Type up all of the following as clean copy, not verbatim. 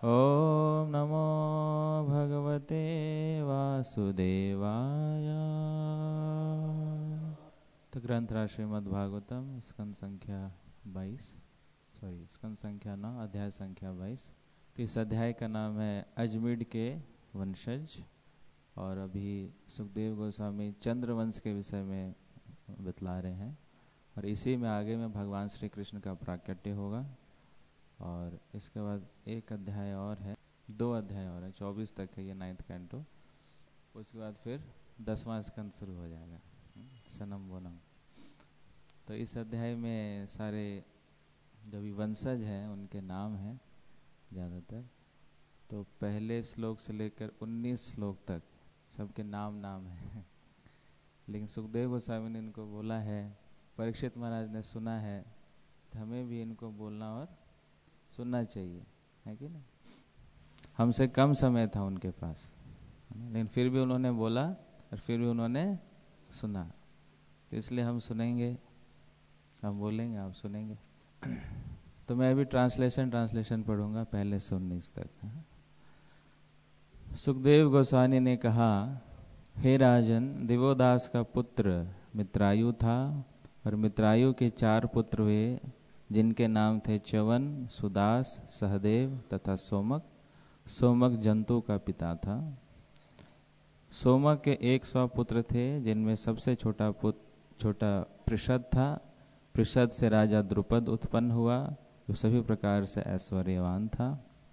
ओम नमो भगवते वासुदेवाय। तो ग्रंथ राज श्रीमद् भागवतम स्कंद संख्या 22, स्कंद संख्या 9, अध्याय संख्या 22। तो इस अध्याय का नाम है अजमीढ़ के वंशज। और अभी सुखदेव गोस्वामी चंद्रवंश के विषय में बतला रहे हैं और इसी में आगे में भगवान श्री कृष्ण का प्राकट्य होगा। और इसके बाद एक अध्याय और है, 2 अध्याय और है, 24 तक है ये 9th कैंटो। उसके बाद फिर 10वां स्कंद शुरू हो जाएगा, सनम वनम। तो इस अध्याय में सारे जो भी वंशज हैं उनके नाम हैं ज़्यादातर। तो पहले श्लोक से लेकर 19 श्लोक तक सबके नाम है। लेकिन सुखदेव गोस्वामी ने इनको बोला है, परीक्षित महाराज ने सुना है, तो हमें भी इनको बोलना और सुनना चाहिए, है कि नहीं। हमसे कम समय था उनके पास, लेकिन फिर भी उन्होंने बोला और फिर भी उन्होंने सुना। तो इसलिए हम सुनेंगे, हम बोलेंगे, आप सुनेंगे। तो मैं अभी ट्रांसलेशन पढ़ूंगा पहले से 19 तक। सुखदेव गोस्वामी ने कहा, हे राजन, दिवोदास का पुत्र मित्रायु था और मित्रायु के 4 पुत्र हुए, जिनके नाम थे च्यवन, सुदास, सहदेव तथा सोमक। सोमक जंतु का पिता था। सोमक के 100 पुत्र थे, जिनमें सबसे छोटा पृषद था। पृषद से राजा द्रुपद उत्पन्न हुआ, जो सभी प्रकार से ऐश्वर्यवान था।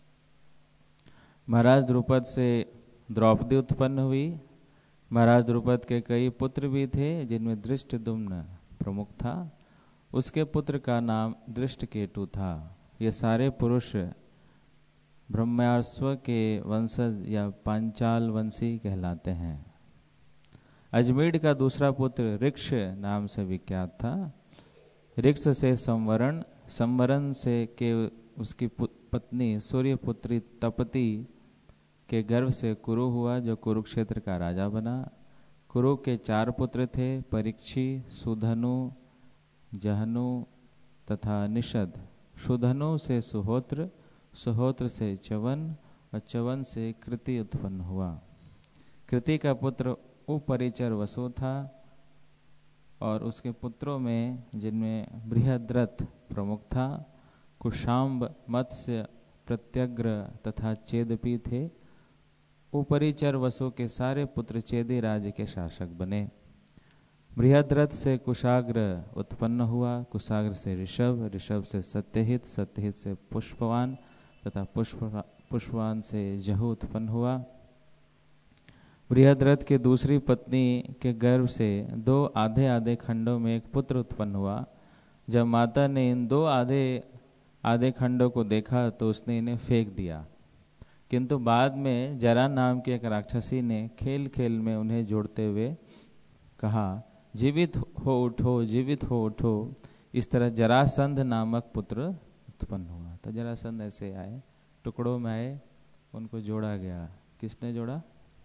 महाराज द्रुपद से द्रौपदी उत्पन्न हुई। महाराज द्रुपद के कई पुत्र भी थे, जिनमें धृष्टद्युम्न प्रमुख था। उसके पुत्र का नाम दृष्टकेतु था। ये सारे पुरुष ब्रह्मास्व के वंशज या पांचाल वंशी कहलाते हैं। अजमीढ़ का दूसरा पुत्र ऋक्ष नाम से विख्यात था। ऋक्ष से संवरण से के उसकी पत्नी सूर्यपुत्री तपती के गर्भ से कुरु हुआ, जो कुरुक्षेत्र का राजा बना। कुरु के 4 पुत्र थे, परीक्षी, सुधनु, जहनु तथा निषद। सुधनु से सुहोत्र, सुहोत्र से च्यवन और च्यवन से कृति उत्पन्न हुआ। कृति का पुत्र उपरिचर वसु था और उसके पुत्रों में, जिनमें बृहद्रथ प्रमुख था, कुशाम्ब, मत्स्य, प्रत्यग्र तथा चेदपी थे। उपरिचर वसु के सारे पुत्र चेदी राज्य के शासक बने। बृहद्रथ से कुशाग्र उत्पन्न हुआ, कुशाग्र से ऋषभ, ऋषभ से सत्यहित, सत्यहित से पुष्पवान तथा पुष्पवान से जहु उत्पन्न हुआ। बृहद्रथ की दूसरी पत्नी के गर्भ से 2 आधे आधे खंडों में एक पुत्र उत्पन्न हुआ। जब माता ने इन 2 आधे आधे खंडों को देखा तो उसने इन्हें फेंक दिया, किंतु बाद में जरा नाम की एक राक्षसी ने खेल खेल में उन्हें जोड़ते हुए कहा, जीवित हो उठो, जीवित हो उठो। इस तरह जरासंध नामक पुत्र उत्पन्न हुआ। तो जरासंध ऐसे आए, टुकड़ों में आए, उनको जोड़ा गया। किसने जोड़ा?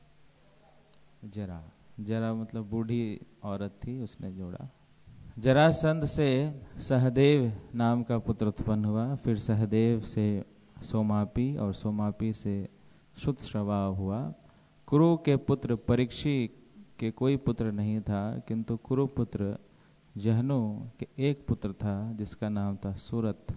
जरा मतलब बूढ़ी औरत थी, उसने जोड़ा। जरासंध से सहदेव नाम का पुत्र उत्पन्न हुआ। फिर सहदेव से सोमापी और सोमापी से शुतश्रवा हुआ। कुरु के पुत्र परीक्षी के कोई पुत्र नहीं था, किंतु कुरुपुत्र जहनु के एक पुत्र था, जिसका नाम था सूरत।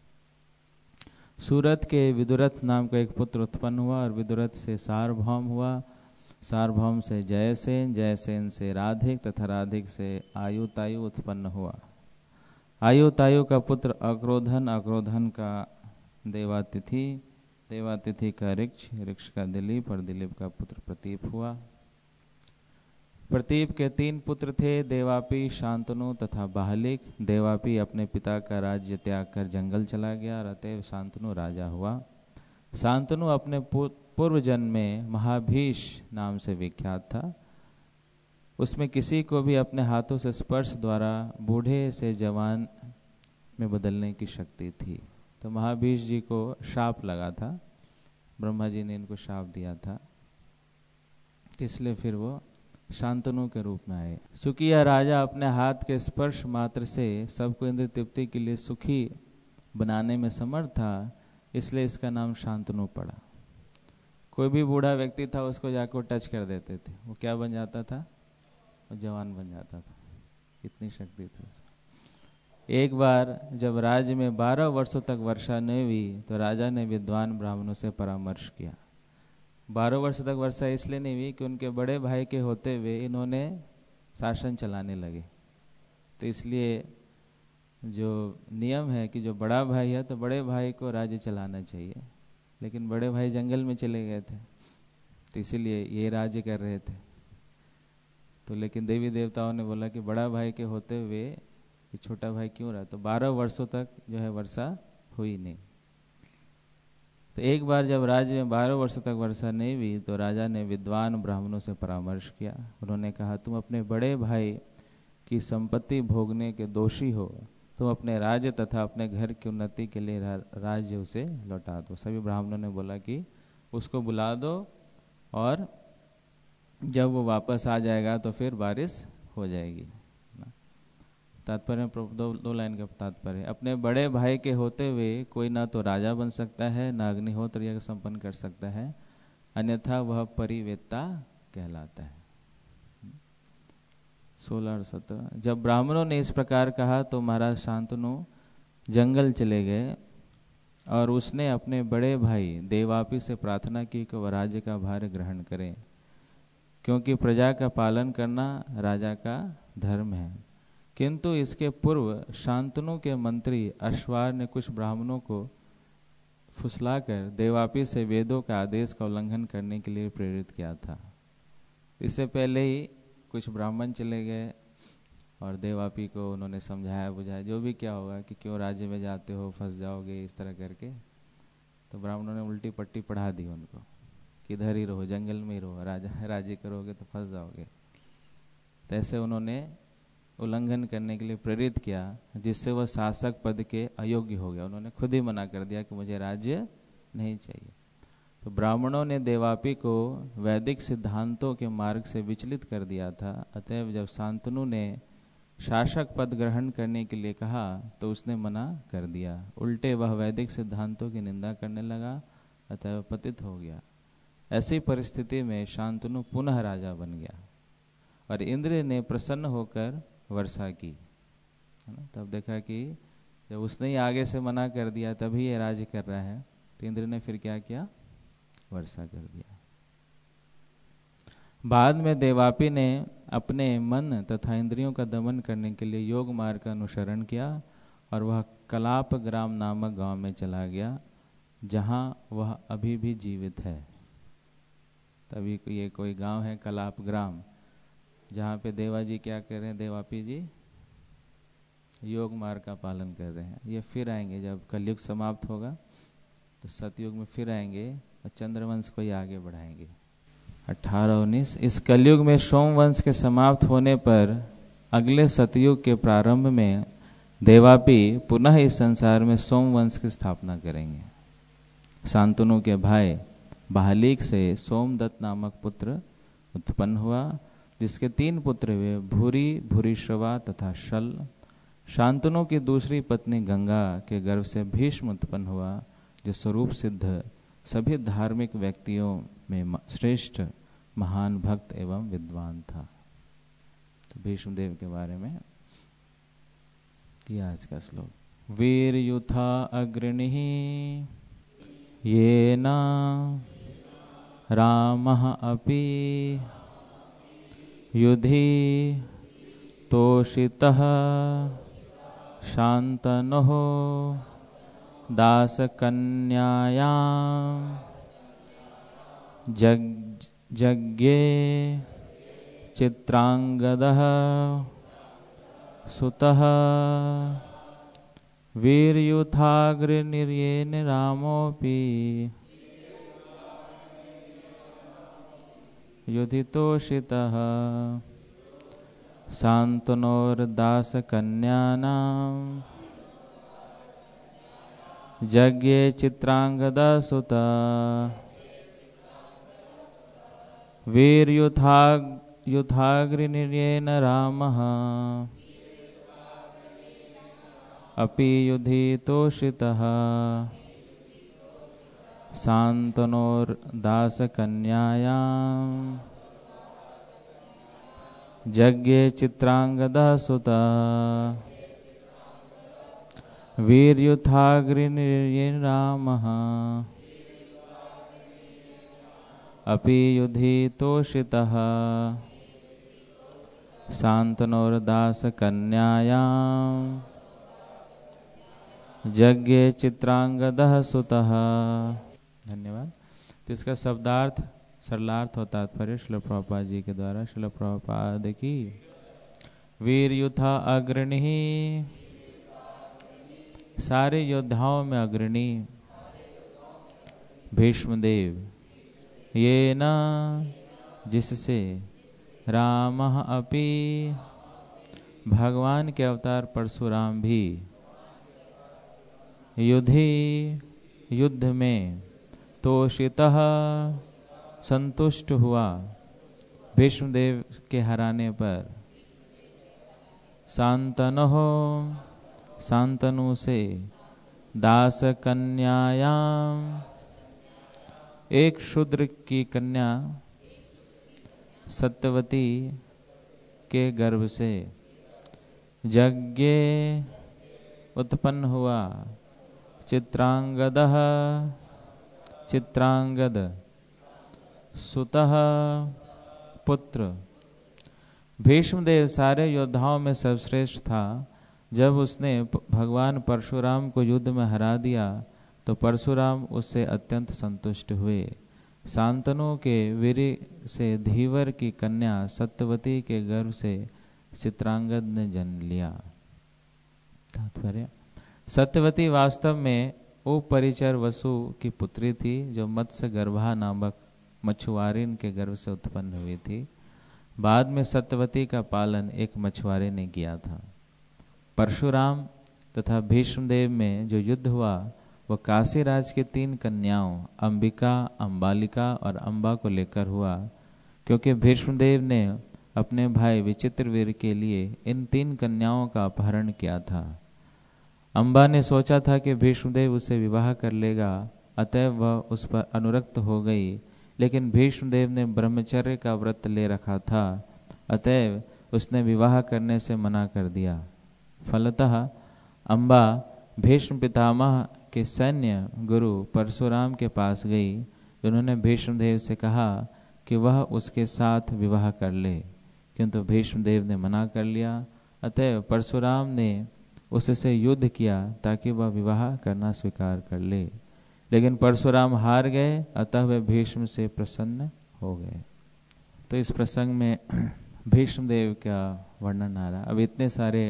सूरत के विदुरथ नाम का एक पुत्र उत्पन्न हुआ और विदुरथ से सार्वभौम हुआ। सार्वभौम से जयसेन, जयसेन से राधिक तथा राधिक से आयुतायु उत्पन्न हुआ। आयुतायु का पुत्र अक्रोधन, अक्रोधन का देवातिथि, देवातिथि का ऋक्ष, ऋक्ष का दिलीप और दिलीप का पुत्र प्रतीप हुआ। प्रतीप के 3 पुत्र थे, देवापी, शांतनु तथा बाहलिक। देवापी अपने पिता का राज्य त्याग कर जंगल चला गया और अतएव शांतनु राजा हुआ। शांतनु अपने पूर्व जन्म में महाभीष नाम से विख्यात था। उसमें किसी को भी अपने हाथों से स्पर्श द्वारा बूढ़े से जवान में बदलने की शक्ति थी। तो महाभीष जी को शाप लगा था, ब्रह्मा जी ने इनको शाप दिया था, इसलिए फिर वो शांतनु के रूप में आए। चूंकि यह राजा अपने हाथ के स्पर्श मात्र से सबको इंद्र तृप्ति के लिए सुखी बनाने में समर्थ था, इसलिए इसका नाम शांतनु पड़ा। कोई भी बूढ़ा व्यक्ति था उसको जाकर टच कर देते थे, वो क्या बन जाता था, वो जवान बन जाता था, इतनी शक्ति थी उसमें। एक बार जब राज्य में 12 वर्षों तक वर्षा नहीं हुई तो राजा ने विद्वान ब्राह्मणों से परामर्श किया। 12 वर्ष तक वर्षा इसलिए नहीं हुई कि उनके बड़े भाई के होते हुए इन्होंने शासन चलाने लगे। तो इसलिए जो नियम है कि जो बड़ा भाई है तो बड़े भाई को राज्य चलाना चाहिए, लेकिन बड़े भाई जंगल में चले गए थे तो इसीलिए ये राज्य कर रहे थे। तो लेकिन देवी देवताओं ने बोला कि बड़ा भाई के होते हुए ये छोटा भाई क्यों रहा, तो 12 वर्षों तक जो है वर्षा हुई नहीं। तो एक बार जब राज्य में 12 वर्षों तक वर्षा नहीं हुई तो राजा ने विद्वान ब्राह्मणों से परामर्श किया। उन्होंने कहा, तुम अपने बड़े भाई की संपत्ति भोगने के दोषी हो, तुम अपने राज्य तथा अपने घर की उन्नति के लिए राज्य उसे लौटा दो। सभी ब्राह्मणों ने बोला कि उसको बुला दो और जब वो वापस आ जाएगा तो फिर बारिश हो जाएगी। तात्पर्य दो लाइन का तात्पर्य, अपने बड़े भाई के होते हुए कोई ना तो राजा बन सकता है ना अग्निहोत्र यज्ञ संपन्न कर सकता है, अन्यथा वह परिवेत्ता कहलाता है। 16 और 17। जब ब्राह्मणों ने इस प्रकार कहा तो महाराज शांतनु जंगल चले गए और उसने अपने बड़े भाई देवापी से प्रार्थना की कि वह राज्य का भार ग्रहण करें, क्योंकि प्रजा का पालन करना राजा का धर्म है। किंतु इसके पूर्व शांतनु के मंत्री अश्वार ने कुछ ब्राह्मणों को फुसलाकर देवापी से वेदों का आदेश का उल्लंघन करने के लिए प्रेरित किया था। इससे पहले ही कुछ ब्राह्मण चले गए और देवापी को उन्होंने समझाया बुझाया, जो भी क्या होगा कि क्यों राज्य में जाते हो, फंस जाओगे, इस तरह करके। तो ब्राह्मणों ने उल्टी पट्टी पढ़ा दी उनको कि इधर ही रहो, जंगल में ही रहो, राज्य करोगे तो फंस जाओगे। तो ऐसे उन्होंने उल्लंघन करने के लिए प्रेरित किया, जिससे वह शासक पद के अयोग्य हो गया। उन्होंने खुद ही मना कर दिया कि मुझे राज्य नहीं चाहिए। तो ब्राह्मणों ने देवापी को वैदिक सिद्धांतों के मार्ग से विचलित कर दिया था। अतएव जब शांतनु ने शासक पद ग्रहण करने के लिए कहा तो उसने मना कर दिया। उल्टे वह वैदिक सिद्धांतों की निंदा करने लगा, अतएव पतित हो गया। ऐसी परिस्थिति में शांतनु पुनः राजा बन गया और इंद्र ने प्रसन्न होकर वर्षा की, है ना। तब देखा कि जब उसने ही आगे से मना कर दिया तभी ये राज्य कर रहा है, तो इंद्र ने फिर क्या किया, वर्षा कर दिया। बाद में देवापी ने अपने मन तथा इंद्रियों का दमन करने के लिए योग मार्ग का अनुसरण किया और वह कलाप ग्राम नामक गांव में चला गया, जहां वह अभी भी जीवित है। तभी ये कोई गांव है कलाप ग्राम, जहाँ पे देवाजी क्या कर रहे हैं, देवापी जी योग मार्ग का पालन कर रहे हैं। ये फिर आएंगे जब कलयुग समाप्त होगा तो सतयुग में फिर आएंगे और चंद्रवंश को ही आगे बढ़ाएंगे। 18-19। इस कलयुग में सोमवंश के समाप्त होने पर अगले सतयुग के प्रारंभ में देवापी पुनः इस संसार में सोमवंश की स्थापना करेंगे। शांतनु के भाई बाहलिक से सोमदत्त नामक पुत्र उत्पन्न हुआ, जिसके 3 पुत्र हुए, भूरी, भूरिश्रवा तथा शल। शांतनु की दूसरी पत्नी गंगा के गर्भ से भीष्म उत्पन्न हुआ, जो स्वरूप सिद्ध सभी धार्मिक व्यक्तियों में श्रेष्ठ महान भक्त एवं विद्वान था। तो भीष्मदेव के बारे में यह आज का श्लोक। वीर युथा अग्रणि येन रामः अपि युधि तोषितः शान्तनुः दासकन्यायां जज्ञे चित्रांगदः सुतः वीरयुथाग्रनिर्येन रामोऽपि युधितोषितः शान्तनोर्दासकन्यानां जज्ञे चित्रांगदसुता वीरयुथाग्रनिर्येन रामः अपि युधितोषितः शान्तनोर्दासकन्यायां यज्ञे चित्रांगदः सुतः वीर्युथाग्निर्येन्रामः अपि युधि तोषितः शान्तनोर्दासकन्यायां यज्ञे चित्रांगदः सुतः। धन्यवाद। तो इसका शब्दार्थ सरलार्थ और तात्पर्य श्रील प्रभुपाद जी के द्वारा। श्रील प्रभुपाद की वीर युथा अग्रणी, सारे योद्धाओं में अग्रणी भीष्मदेव, ये न जिससे रामः अपि भगवान के अवतार परशुराम भी युधि युद्ध में तोषितः संतुष्ट हुआ, भीष्मदेव के हराने पर शांतनः शांतनु से दास कन्यायाम एक शूद्र की कन्या सत्यवती के गर्भ से यज्ञ उत्पन्न हुआ, चित्रांगदः चित्रांगद सुतः पुत्र। भीष्मदेव सारे योद्धाओं में सर्वश्रेष्ठ था। जब उसने भगवान परशुराम को युद्ध में हरा दिया तो परशुराम उससे अत्यंत संतुष्ट हुए। शांतनु के वीर से धीवर की कन्या सत्यवती के गर्भ से चित्रांगद ने जन्म लिया। तात्पर्य, सत्यवती वास्तव में उपरिचर वसु की पुत्री थी, जो मत्स्य गर्भा नामक मछुआरिन के गर्भ से उत्पन्न हुई थी। बाद में सत्यवती का पालन एक मछुआरे ने किया था। परशुराम तथा भीष्मदेव में जो युद्ध हुआ वह काशीराज की 3 कन्याओं अंबिका, अंबालिका और अंबा को लेकर हुआ, क्योंकि भीष्मदेव ने अपने भाई विचित्रवीर के लिए इन 3 कन्याओं का अपहरण किया था। अंबा ने सोचा था कि भीष्मदेव उससे विवाह कर लेगा, अतएव वह उस पर अनुरक्त हो गई, लेकिन भीष्मदेव ने ब्रह्मचर्य का व्रत ले रखा था, अतएव उसने विवाह करने से मना कर दिया। फलतः अंबा भीष्म पितामह के सैन्य गुरु परशुराम के पास गई। उन्होंने भीष्मदेव से कहा कि वह उसके साथ विवाह कर ले, किंतु भीष्मदेव ने मना कर लिया। अतएव परशुराम ने उससे युद्ध किया ताकि वह विवाह करना स्वीकार कर ले, लेकिन परशुराम हार गए, अतः वे भीष्म से प्रसन्न हो गए। तो इस प्रसंग में भीष्मदेव का वर्णन आ रहा। अब इतने सारे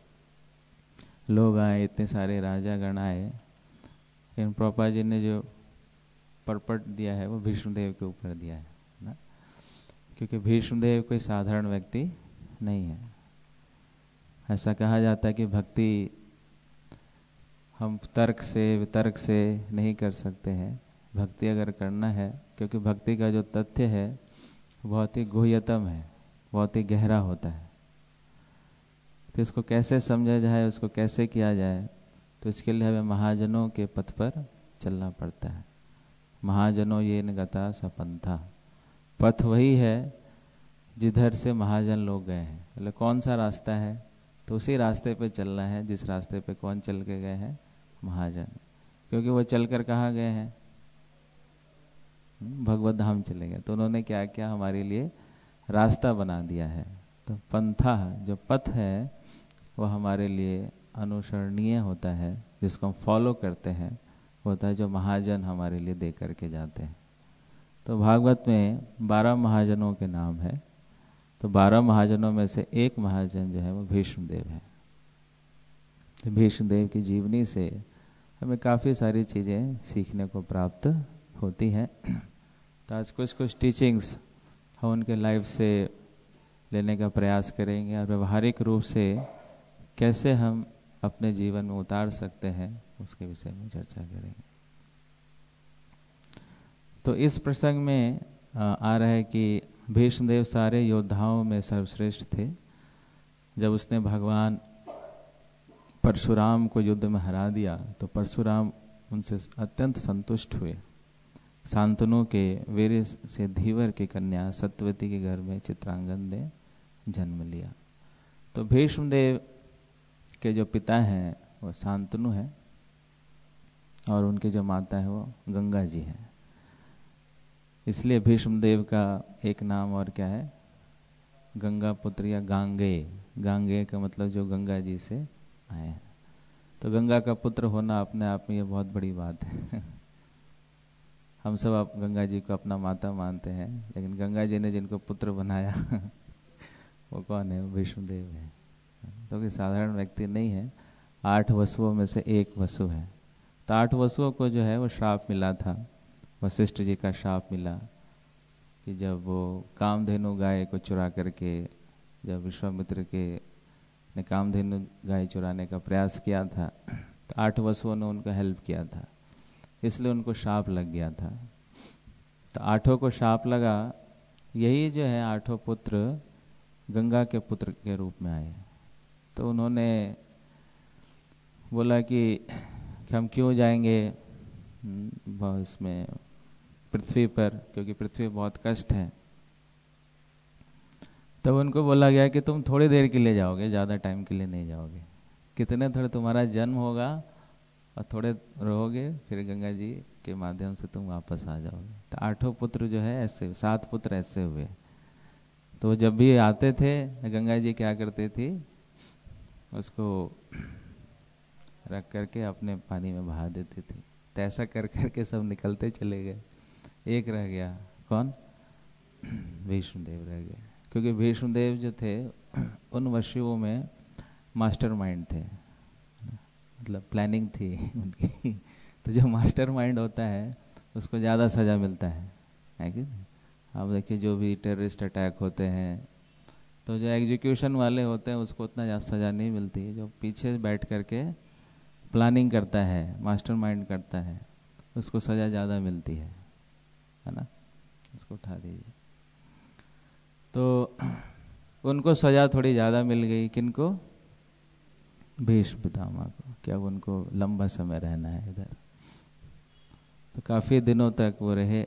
लोग आए, इतने सारे राजागण आए, लेकिन प्रभुपाद जी ने जो परपट दिया है वो भीष्मदेव के ऊपर दिया है ना, क्योंकि भीष्मदेव कोई साधारण व्यक्ति नहीं है। ऐसा कहा जाता है कि भक्ति हम तर्क से वितर्क से नहीं कर सकते हैं। भक्ति अगर करना है, क्योंकि भक्ति का जो तथ्य है बहुत ही गुह्यतम है, बहुत ही गहरा होता है। तो इसको कैसे समझा जाए, उसको कैसे किया जाए, तो इसके लिए हमें महाजनों के पथ पर चलना पड़ता है। महाजनों ये न गता सपंथा, पथ वही है जिधर से महाजन लोग गए हैं। मतलब कौन सा रास्ता है, तो उसी रास्ते पे चलना है जिस रास्ते पे कौन चल के गए हैं, महाजन। क्योंकि वो चलकर कहाँ गए हैं, भगवत धाम चले गए, तो उन्होंने क्या किया, हमारे लिए रास्ता बना दिया है। तो पंथा जो पथ है वो हमारे लिए अनुसरणीय होता है, जिसको हम फॉलो करते हैं, होता है जो महाजन हमारे लिए दे करके जाते हैं। तो भागवत में 12 महाजनों के नाम है। तो 12 महाजनों में से एक महाजन जो है वो भीष्मदेव है। तो भीष्मदेव की जीवनी से हमें काफ़ी सारी चीज़ें सीखने को प्राप्त होती हैं। तो आज कुछ टीचिंग्स हम उनके लाइफ से लेने का प्रयास करेंगे और व्यवहारिक रूप से कैसे हम अपने जीवन में उतार सकते हैं उसके विषय में चर्चा करेंगे। तो इस प्रसंग में आ रहा है कि भीष्मदेव सारे योद्धाओं में सर्वश्रेष्ठ थे। जब उसने भगवान परशुराम को युद्ध में हरा दिया तो परशुराम उनसे अत्यंत संतुष्ट हुए। शांतनु के वीर से धीवर की कन्या सत्यवती के घर में चित्रांगद ने जन्म लिया। तो भीष्मदेव के जो पिता हैं वो शांतनु है और उनकी जो माता है वो गंगा जी है। इसलिए भीष्मदेव का एक नाम और क्या है, गंगा पुत्र या गांगे। गांगे का मतलब जो गंगा जी से आए हैं। तो गंगा का पुत्र होना अपने आप में ये बहुत बड़ी बात है। हम सब आप गंगा जी को अपना माता मानते हैं, लेकिन गंगा जी ने जिनको पुत्र बनाया वो कौन है? भीष्मदेव है। तो कोई साधारण व्यक्ति नहीं है, 8 वसुओं में से एक वसु है। तो 8 वसुओं को जो है वो श्राप मिला था, वशिष्ठ जी का श्राप मिला कि जब वो कामधेनु गाय को चुरा करके, जब विश्वामित्र के ने कामधेनु गाय चुराने का प्रयास किया था तो 8 वसुओं ने उनका हेल्प किया था, इसलिए उनको शाप लग गया था। तो 8 को शाप लगा। यही जो है 8 पुत्र गंगा के पुत्र के रूप में आए। तो उन्होंने बोला कि हम क्यों जाएंगे इसमें पृथ्वी पर, क्योंकि पृथ्वी बहुत कष्ट है। तब उनको बोला गया कि तुम थोड़ी देर के लिए जाओगे, ज़्यादा टाइम के लिए नहीं जाओगे। कितने थोड़े तुम्हारा जन्म होगा और थोड़े रहोगे, फिर गंगा जी के माध्यम से तुम वापस आ जाओगे। तो 8 पुत्र जो है ऐसे, 7 पुत्र ऐसे हुए। तो जब भी आते थे गंगा जी क्या करते थी, उसको रख करके अपने पानी में बहा देती थी। तो ऐसा कर करके सब निकलते चले गए, एक रह गया। कौन? भीष्मदेव रह गए। क्योंकि भीष्मदेव जो थे उन वसुओं में मास्टरमाइंड थे, मतलब प्लानिंग थी उनकी। तो जो मास्टरमाइंड होता है उसको ज़्यादा सज़ा मिलता है कि नहीं? आप देखिए जो भी टेररिस्ट अटैक होते हैं तो जो एग्जीक्यूशन वाले होते हैं उसको उतना ज़्यादा सज़ा नहीं मिलती है। जो पीछे बैठ करके प्लानिंग करता है, मास्टरमाइंड करता है, उसको सज़ा ज़्यादा मिलती है ना। इसको उठा दीजिए। तो उनको सज़ा थोड़ी ज़्यादा मिल गई। किनको? भीष्म पितामह को। क्या उनको लंबा समय रहना है इधर। तो काफ़ी दिनों तक वो रहे।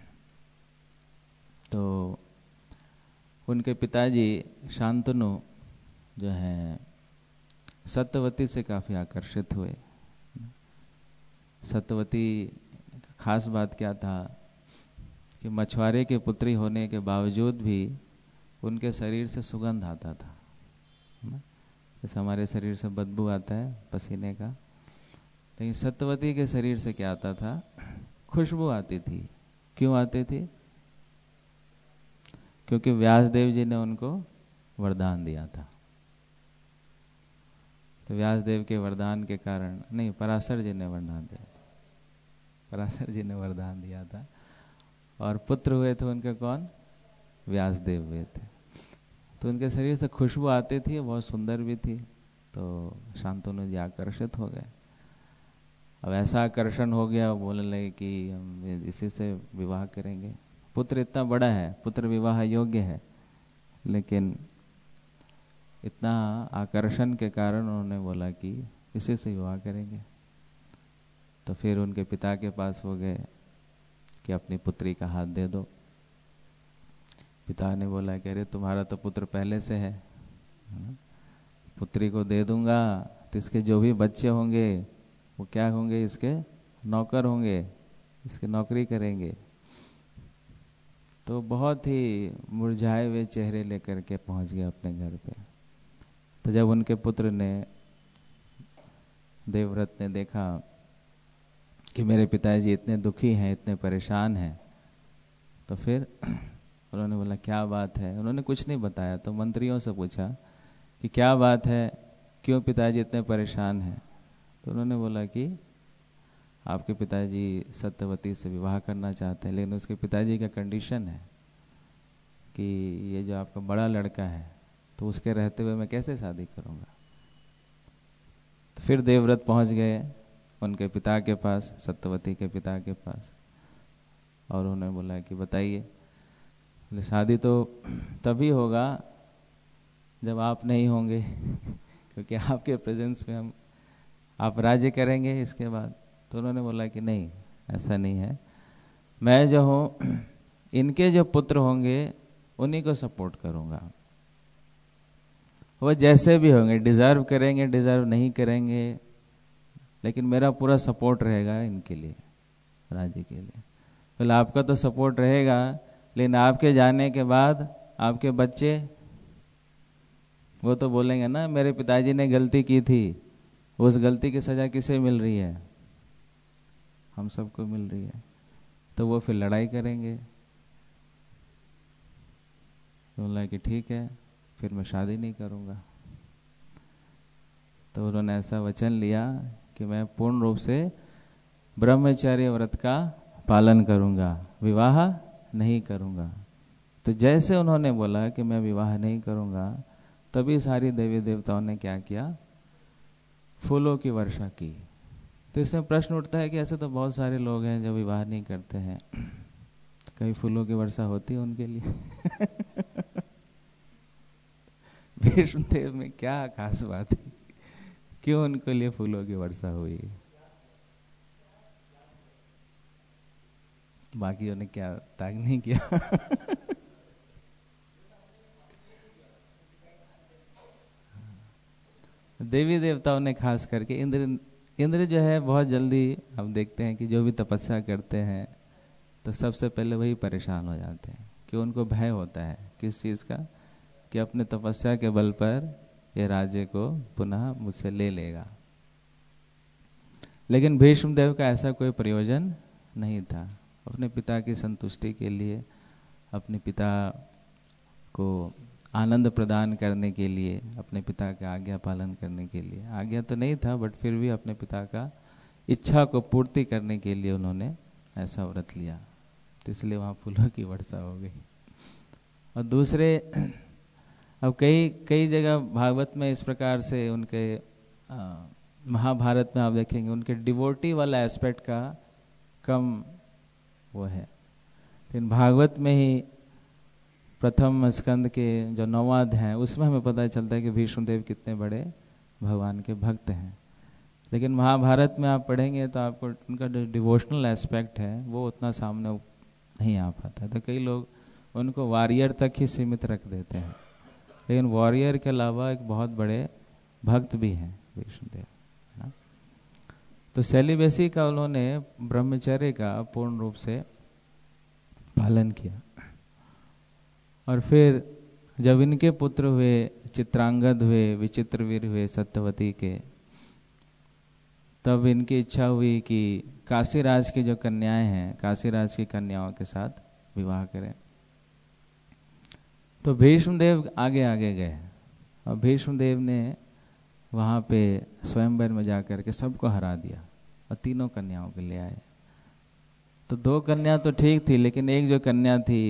तो उनके पिताजी शांतनु जो हैं सत्यवती से काफ़ी आकर्षित हुए। सत्यवती का खास बात क्या था कि मछुआरे की पुत्री होने के बावजूद भी उनके शरीर से सुगंध आता था। जैसे हमारे शरीर से बदबू आता है पसीने का, लेकिन सत्यवती के शरीर से क्या आता था? खुशबू आती थी। क्यों आती थी? क्योंकि व्यासदेव जी ने उनको वरदान दिया था। तो व्यासदेव के वरदान के कारण, नहीं, पराशर जी ने वरदान दिया था। पराशर जी ने वरदान दिया था और पुत्र हुए थे उनके कौन? व्यासदेव हुए थे। तो उनके शरीर से खुशबू आती थी, बहुत सुंदर भी थी। तो शांतनु जी आकर्षित हो गए। अब ऐसा आकर्षण हो गया, वो बोलने लगे कि हम इसी से विवाह करेंगे। पुत्र इतना बड़ा है, पुत्र विवाह योग्य है, लेकिन इतना आकर्षण के कारण उन्होंने बोला कि इसी से विवाह करेंगे। तो फिर उनके पिता के पास हो गए कि अपनी पुत्री का हाथ दे दो। पिता ने बोला कि अरे तुम्हारा तो पुत्र पहले से है, पुत्री को दे दूंगा तो इसके जो भी बच्चे होंगे वो क्या होंगे? इसके नौकर होंगे, इसके नौकरी करेंगे। तो बहुत ही मुरझाए हुए चेहरे लेकर के पहुंच गए अपने घर पे। तो जब उनके पुत्र ने, देवव्रत ने देखा कि मेरे पिताजी इतने दुखी हैं, इतने परेशान हैं, तो फिर उन्होंने बोला क्या बात है? उन्होंने कुछ नहीं बताया। तो मंत्रियों से पूछा कि क्या बात है, क्यों पिताजी इतने परेशान हैं? तो उन्होंने बोला कि आपके पिताजी सत्यवती से विवाह करना चाहते हैं, लेकिन उसके पिताजी का कंडीशन है कि ये जो आपका बड़ा लड़का है तो उसके रहते हुए मैं कैसे शादी करूँगा। तो फिर देवव्रत पहुँच गए उनके पिता के पास, सत्यवती के पिता के पास, और उन्होंने बोला कि बताइए। बोले शादी तो तभी होगा जब आप नहीं होंगे, क्योंकि आपके प्रेजेंस में हम आप राज्य करेंगे इसके बाद। तो उन्होंने बोला कि नहीं, ऐसा नहीं है, मैं जो हूँ इनके जो पुत्र होंगे उन्हीं को सपोर्ट करूँगा। वो जैसे भी होंगे, डिज़र्व करेंगे डिज़र्व नहीं करेंगे, लेकिन मेरा पूरा सपोर्ट रहेगा इनके लिए, राज्य के लिए। पहले आपका तो सपोर्ट रहेगा, लेकिन आपके जाने के बाद आपके बच्चे वो तो बोलेंगे ना मेरे पिताजी ने गलती की थी, उस गलती की सज़ा किसे मिल रही है? हम सबको मिल रही है। तो वो फिर लड़ाई करेंगे। तो बोला कि ठीक है, फिर मैं शादी नहीं करूँगा। तो उन्होंने ऐसा वचन लिया कि मैं पूर्ण रूप से ब्रह्मचर्य व्रत का पालन करूँगा, विवाह नहीं करूँगा। तो जैसे उन्होंने बोला कि मैं विवाह नहीं करूँगा, तभी सारी देवी देवताओं ने क्या किया? फूलों की वर्षा की। तो इसमें प्रश्न उठता है कि ऐसे तो बहुत सारे लोग हैं जो विवाह नहीं करते हैं, तो कभी फूलों की वर्षा होती है उनके लिए? वैष्णोदेव में क्या खास बात है, क्यों उनके लिए फूलों की वर्षा हुई? बाकियों ने क्या त्याग नहीं किया? देवी देवताओं ने खास करके इंद्र जो है बहुत जल्दी, हम देखते हैं कि जो भी तपस्या करते हैं तो सबसे पहले वही परेशान हो जाते हैं, कि उनको भय होता है किस चीज़ का? कि अपने तपस्या के बल पर ये राज्य को पुनः मुझसे ले लेगा। लेकिन भीष्मदेव का ऐसा कोई प्रयोजन नहीं था। अपने पिता की संतुष्टि के लिए, अपने पिता को आनंद प्रदान करने के लिए, अपने पिता का आज्ञा पालन करने के लिए, आज्ञा तो नहीं था बट फिर भी अपने पिता का इच्छा को पूर्ति करने के लिए उन्होंने ऐसा व्रत लिया। तो इसलिए वहाँ फूलों की वर्षा हो गई। और दूसरे, अब कई जगह भागवत में इस प्रकार से उनके महाभारत में आप देखेंगे उनके डिवोटी वाला एस्पेक्ट का कम वो है। लेकिन भागवत में ही प्रथम स्कंद के जो 9वां अध्याय, उसमें हमें पता चलता है कि भीष्मदेव कितने बड़े भगवान के भक्त हैं। लेकिन महाभारत में आप पढ़ेंगे तो आपको उनका जो डिवोशनल एस्पेक्ट है वो उतना सामने नहीं आ पाता। तो कई लोग उनको वॉरियर तक ही सीमित रख देते हैं, लेकिन वॉरियर के अलावा एक बहुत बड़े भक्त भी हैं भीष्मदेव, है ना। तो सेलिबेसी का उन्होंने, ब्रह्मचर्य का पूर्ण रूप से पालन किया। और फिर जब इनके पुत्र हुए, चित्रांगद हुए, विचित्रवीर हुए सत्यवती के, तब इनकी इच्छा हुई कि काशीराज की जो कन्याएं हैं, काशीराज की कन्याओं के साथ विवाह करें। तो भीष्मदेव आगे आगे गए और भीष्मदेव ने वहाँ पे स्वयंवर में जाकर के सबको हरा दिया और तीनों कन्याओं को ले आए। तो 2 कन्या तो ठीक थी, लेकिन एक जो कन्या थी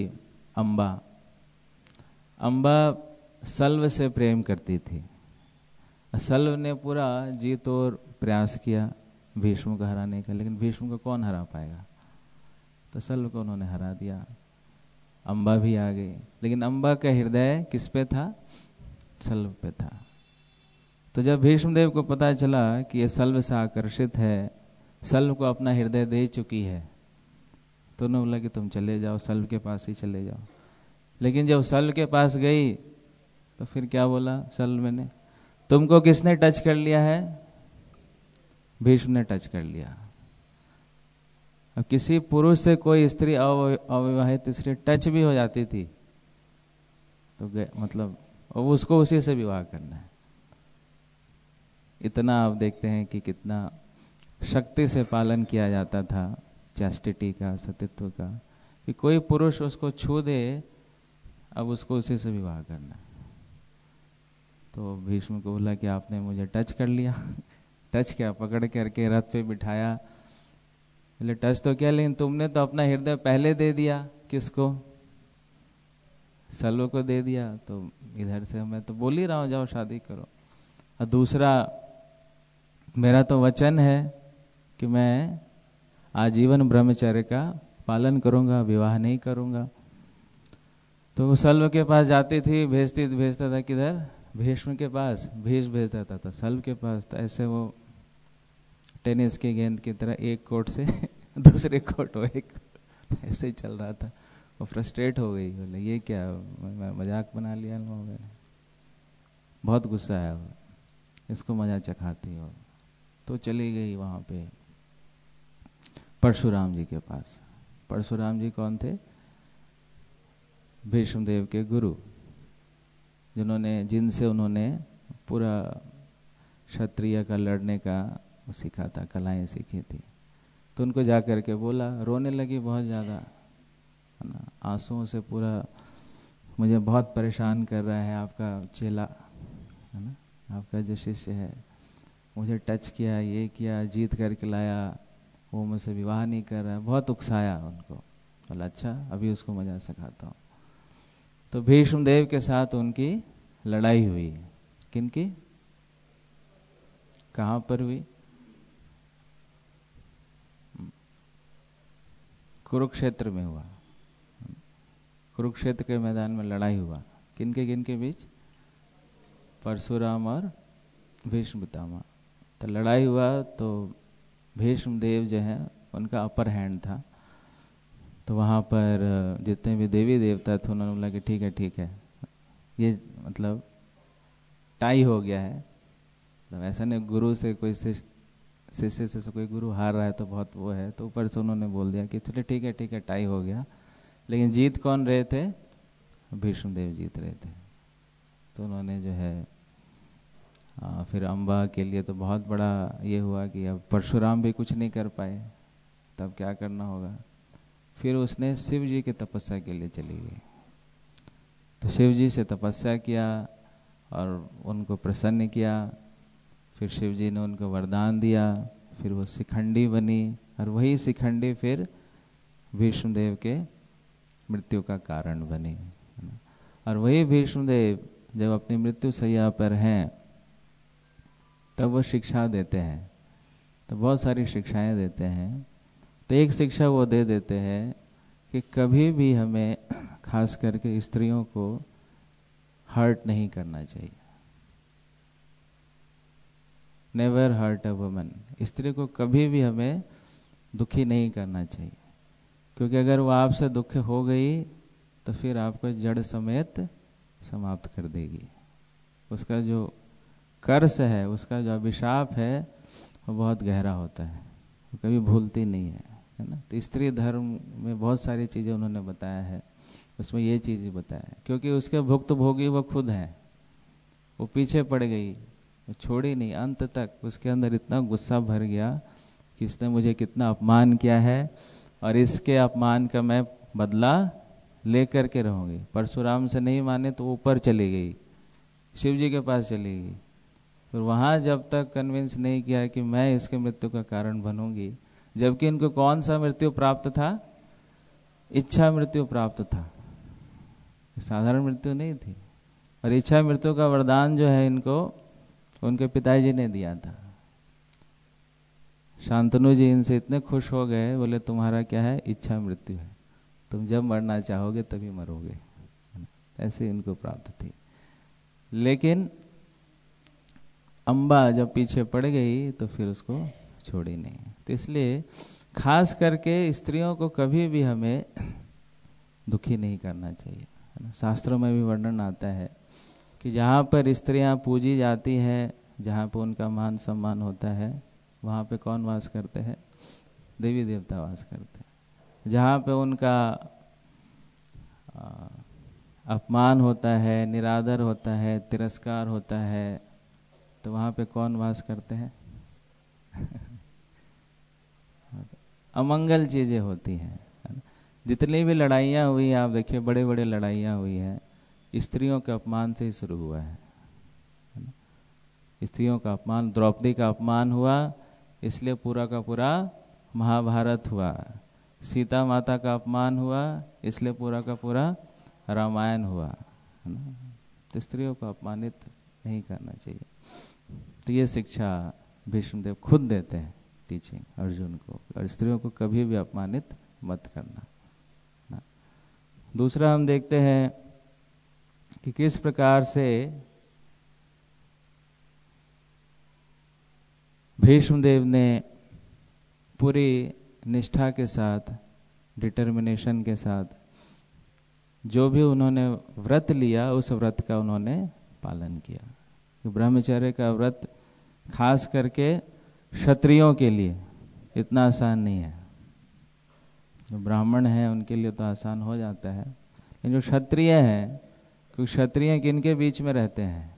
अम्बा सल्व से प्रेम करती थी। सल्व ने पूरा जी तोड़ प्रयास किया भीष्म को हराने का, लेकिन भीष्म को कौन हरा पाएगा? तो सल्व को उन्होंने हरा दिया। अम्बा भी आ गई, लेकिन अम्बा का हृदय किस पे था? सल्व पे था। तो जब भीष्मदेव को पता चला कि ये सल्व से आकर्षित है, सल्व को अपना हृदय दे चुकी है, तो उन्होंने बोला कि तुम चले जाओ, सल्व के पास ही चले जाओ। लेकिन जब सल्व के पास गई तो फिर क्या बोला सल्व ने? तुमको किसने टच कर लिया है? भीष्म ने टच कर लिया। अब किसी पुरुष से कोई स्त्री, अविवाहित स्त्री टच भी हो जाती थी तो मतलब उसको उसी से विवाह करना है। इतना आप देखते हैं कि कितना शक्ति से पालन किया जाता था चैस्टिटी का, सतीत्व का, कि कोई पुरुष उसको छू दे, अब उसको उसी से विवाह करना है। तो भीष्म को बोला कि आपने मुझे टच कर लिया। टच क्या, पकड़ करके रथ पे बिठाया। बोले टच तो क्या, लेकिन तुमने तो अपना हृदय पहले दे दिया। किसको? सल्व को दे दिया। तो इधर से मैं तो बोल ही रहा हूँ जाओ शादी करो। और दूसरा, मेरा तो वचन है कि मैं आजीवन ब्रह्मचर्य का पालन करूंगा, विवाह नहीं करूंगा। तो वो सल्व के पास जाती थी, भेजता था किधर? भीष्म के पास। भीष्म भेज देता था सल्व के पास। तो ऐसे वो टेनिस की गेंद की तरह एक कोर्ट से दूसरे कोर्ट हो, एक ऐसे ही चल रहा था, वो फ्रस्ट्रेट हो गई, बोले ये क्या मजाक बना लिया इन लोगों ने, बहुत गुस्सा आया वो, इसको मजा चखाती हो। तो चली गई वहाँ पे परशुराम जी के पास। परशुराम जी कौन थे? भीष्मदेव के गुरु, जिनसे उन्होंने पूरा क्षत्रिय का लड़ने का सीखा था, कलाएं सीखी थी। तो उनको जा कर के बोला, रोने लगी बहुत ज़्यादा, है ना, आंसुओं से पूरा, मुझे बहुत परेशान कर रहा है आपका चेला, है ना, आपका जो शिष्य है, मुझे टच किया, ये किया, जीत करके लाया, वो मुझसे विवाह नहीं कर रहा है, बहुत उकसाया उनको। बोला अच्छा, अभी उसको मजा सिखाता हूँ। तो भीष्मदेव के साथ उनकी लड़ाई हुई। किनकी? कहाँ पर हुई? कुरुक्षेत्र में हुआ। कुरुक्षेत्र के मैदान में लड़ाई हुआ। किनके बीच? परशुराम और भीष्म पितामह। तो लड़ाई हुआ तो भीष्मदेव जो है उनका अपर हैंड था। तो वहाँ पर जितने भी देवी देवता थे उन्होंने बोला कि ठीक है, ये मतलब टाई हो गया है। मतलब ऐसा नहीं गुरु से कोई शिष्य से कोई गुरु हार रहा है तो बहुत वो है, तो ऊपर से उन्होंने बोल दिया कि चलिए ठीक है टाई हो गया। लेकिन जीत कौन रहे थे? भीष्मदेव जीत रहे थे। तो उन्होंने जो है फिर अम्बा के लिए तो बहुत बड़ा ये हुआ कि अब परशुराम भी कुछ नहीं कर पाए, तब क्या करना होगा। फिर उसने शिव जी की तपस्या के लिए चली गई। तो शिव जी से तपस्या किया और उनको प्रसन्न किया। फिर शिव जी ने उनको वरदान दिया, फिर वो शिखंडी बनी, और वही शिखंडी फिर भीष्मदेव के मृत्यु का कारण बनी। और वही भीष्मदेव जब अपनी मृत्यु शैया पर हैं तब वो शिक्षा देते हैं। तो बहुत सारी शिक्षाएं देते हैं। तो एक शिक्षा वो दे देते हैं कि कभी भी हमें खास करके स्त्रियों को हर्ट नहीं करना चाहिए। Never hurt a woman. स्त्री को कभी भी हमें दुखी नहीं करना चाहिए, क्योंकि अगर वो आपसे दुख हो गई तो फिर आपको जड़ समेत समाप्त कर देगी। उसका जो कर्स है, उसका जो अभिशाप है, वो बहुत गहरा होता है, वो कभी भूलती नहीं है ना। तो स्त्री धर्म में बहुत सारी चीज़ें उन्होंने बताया है, उसमें ये चीज़ ही बताया है, क्योंकि उसके भुक्तभोगी वो खुद हैं। वो पीछे पड़ गई, वो छोड़ी नहीं, अंत तक उसके अंदर इतना गुस्सा भर गया कि इसने मुझे कितना अपमान किया है और इसके अपमान का मैं बदला ले करके रहूँगी। परशुराम से नहीं माने तो ऊपर चली गई, शिव जी के पास चली गई। फिर वहाँ जब तक कन्विंस नहीं किया कि मैं इसके मृत्यु का कारण बनूंगी, जबकि इनको कौन सा मृत्यु प्राप्त था? इच्छा मृत्यु प्राप्त था, साधारण मृत्यु नहीं थी। और इच्छा मृत्यु का वरदान जो है इनको उनके पिताजी ने दिया था। शांतनु जी इनसे इतने खुश हो गए, बोले तुम्हारा क्या है? इच्छा मृत्यु है, तुम जब मरना चाहोगे तभी मरोगे। ऐसे इनको प्राप्त थी। लेकिन अम्बा जब पीछे पड़ गई तो फिर उसको छोड़ी नहीं। तो इसलिए खास करके स्त्रियों को कभी भी हमें दुखी नहीं करना चाहिए, है ना। शास्त्रों में भी वर्णन आता है कि जहाँ पर स्त्रियाँ पूजी जाती हैं, जहाँ पर उनका मान सम्मान होता है, वहाँ पे कौन वास करते हैं? देवी देवता वास करते हैं। जहाँ पे उनका अपमान होता है, निरादर होता है, तिरस्कार होता है, तो वहाँ पे कौन वास करते हैं? अमंगल चीज़ें होती हैं। जितनी भी लड़ाइयाँ हुई आप देखिए, बड़े बड़े लड़ाइयाँ हुई हैं, स्त्रियों के अपमान से ही शुरू हुआ है। स्त्रियों का अपमान, द्रौपदी का अपमान हुआ, इसलिए पूरा का पूरा महाभारत हुआ। सीता माता का अपमान हुआ, इसलिए पूरा का पूरा रामायण हुआ, है ना। तो स्त्रियों को अपमानित नहीं करना चाहिए। तो ये शिक्षा भीष्मदेव खुद देते हैं, टीचिंग अर्जुन को, और स्त्रियों को कभी भी अपमानित मत करना ना। दूसरा हम देखते हैं कि किस प्रकार से भीष्मदेव ने पूरी निष्ठा के साथ डिटर्मिनेशन के साथ जो भी उन्होंने व्रत लिया उस व्रत का उन्होंने पालन किया। ब्रह्मचर्य का व्रत खास करके क्षत्रियों के लिए इतना आसान नहीं है। जो ब्राह्मण हैं उनके लिए तो आसान हो जाता है, लेकिन जो क्षत्रिय हैं, क्योंकि क्षत्रिय किनके बीच में रहते हैं?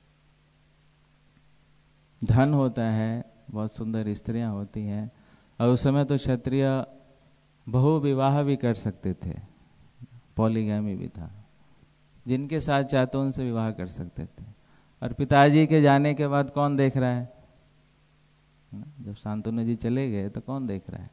धन होता है, बहुत सुंदर स्त्रियां होती हैं, और उस समय तो क्षत्रिय बहु विवाह भी कर सकते थे, पॉलीगैमी भी था, जिनके साथ चाहते उनसे विवाह कर सकते थे। और पिताजी के जाने के बाद कौन देख रहा है? जब शांतनु जी चले गए तो कौन देख रहा है?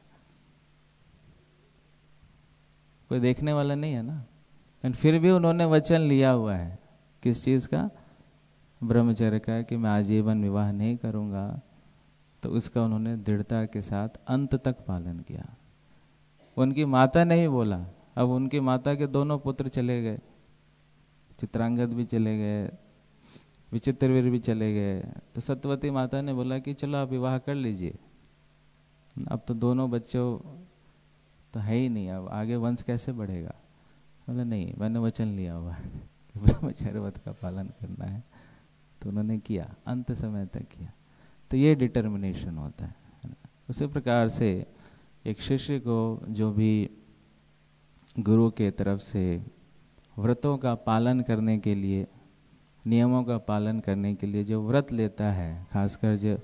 कोई देखने वाला नहीं है ना। एंड फिर भी उन्होंने वचन लिया हुआ है, किस चीज का? ब्रह्मचर्य का, कि मैं आजीवन विवाह नहीं करूंगा। तो उसका उन्होंने दृढ़ता के साथ अंत तक पालन किया। उनकी माता ने ही बोला, अब उनकी माता के दोनों पुत्र चले गए, चित्रांगद भी चले गए, विचित्रवीर भी चले गए। तो सत्यवती माता ने बोला कि चलो आप विवाह कर लीजिए, अब तो दोनों बच्चों तो है ही नहीं, अब आगे वंश कैसे बढ़ेगा? बोला नहीं, मैंने वचन लिया हुआ है कि ब्रह्मचर्य व्रत का पालन करना है। तो उन्होंने किया, अंत समय तक किया। तो ये डिटर्मिनेशन होता है ना। उसी प्रकार से एक शिष्य को जो भी गुरु के तरफ से व्रतों का पालन करने के लिए, नियमों का पालन करने के लिए जो व्रत लेता है, खासकर जो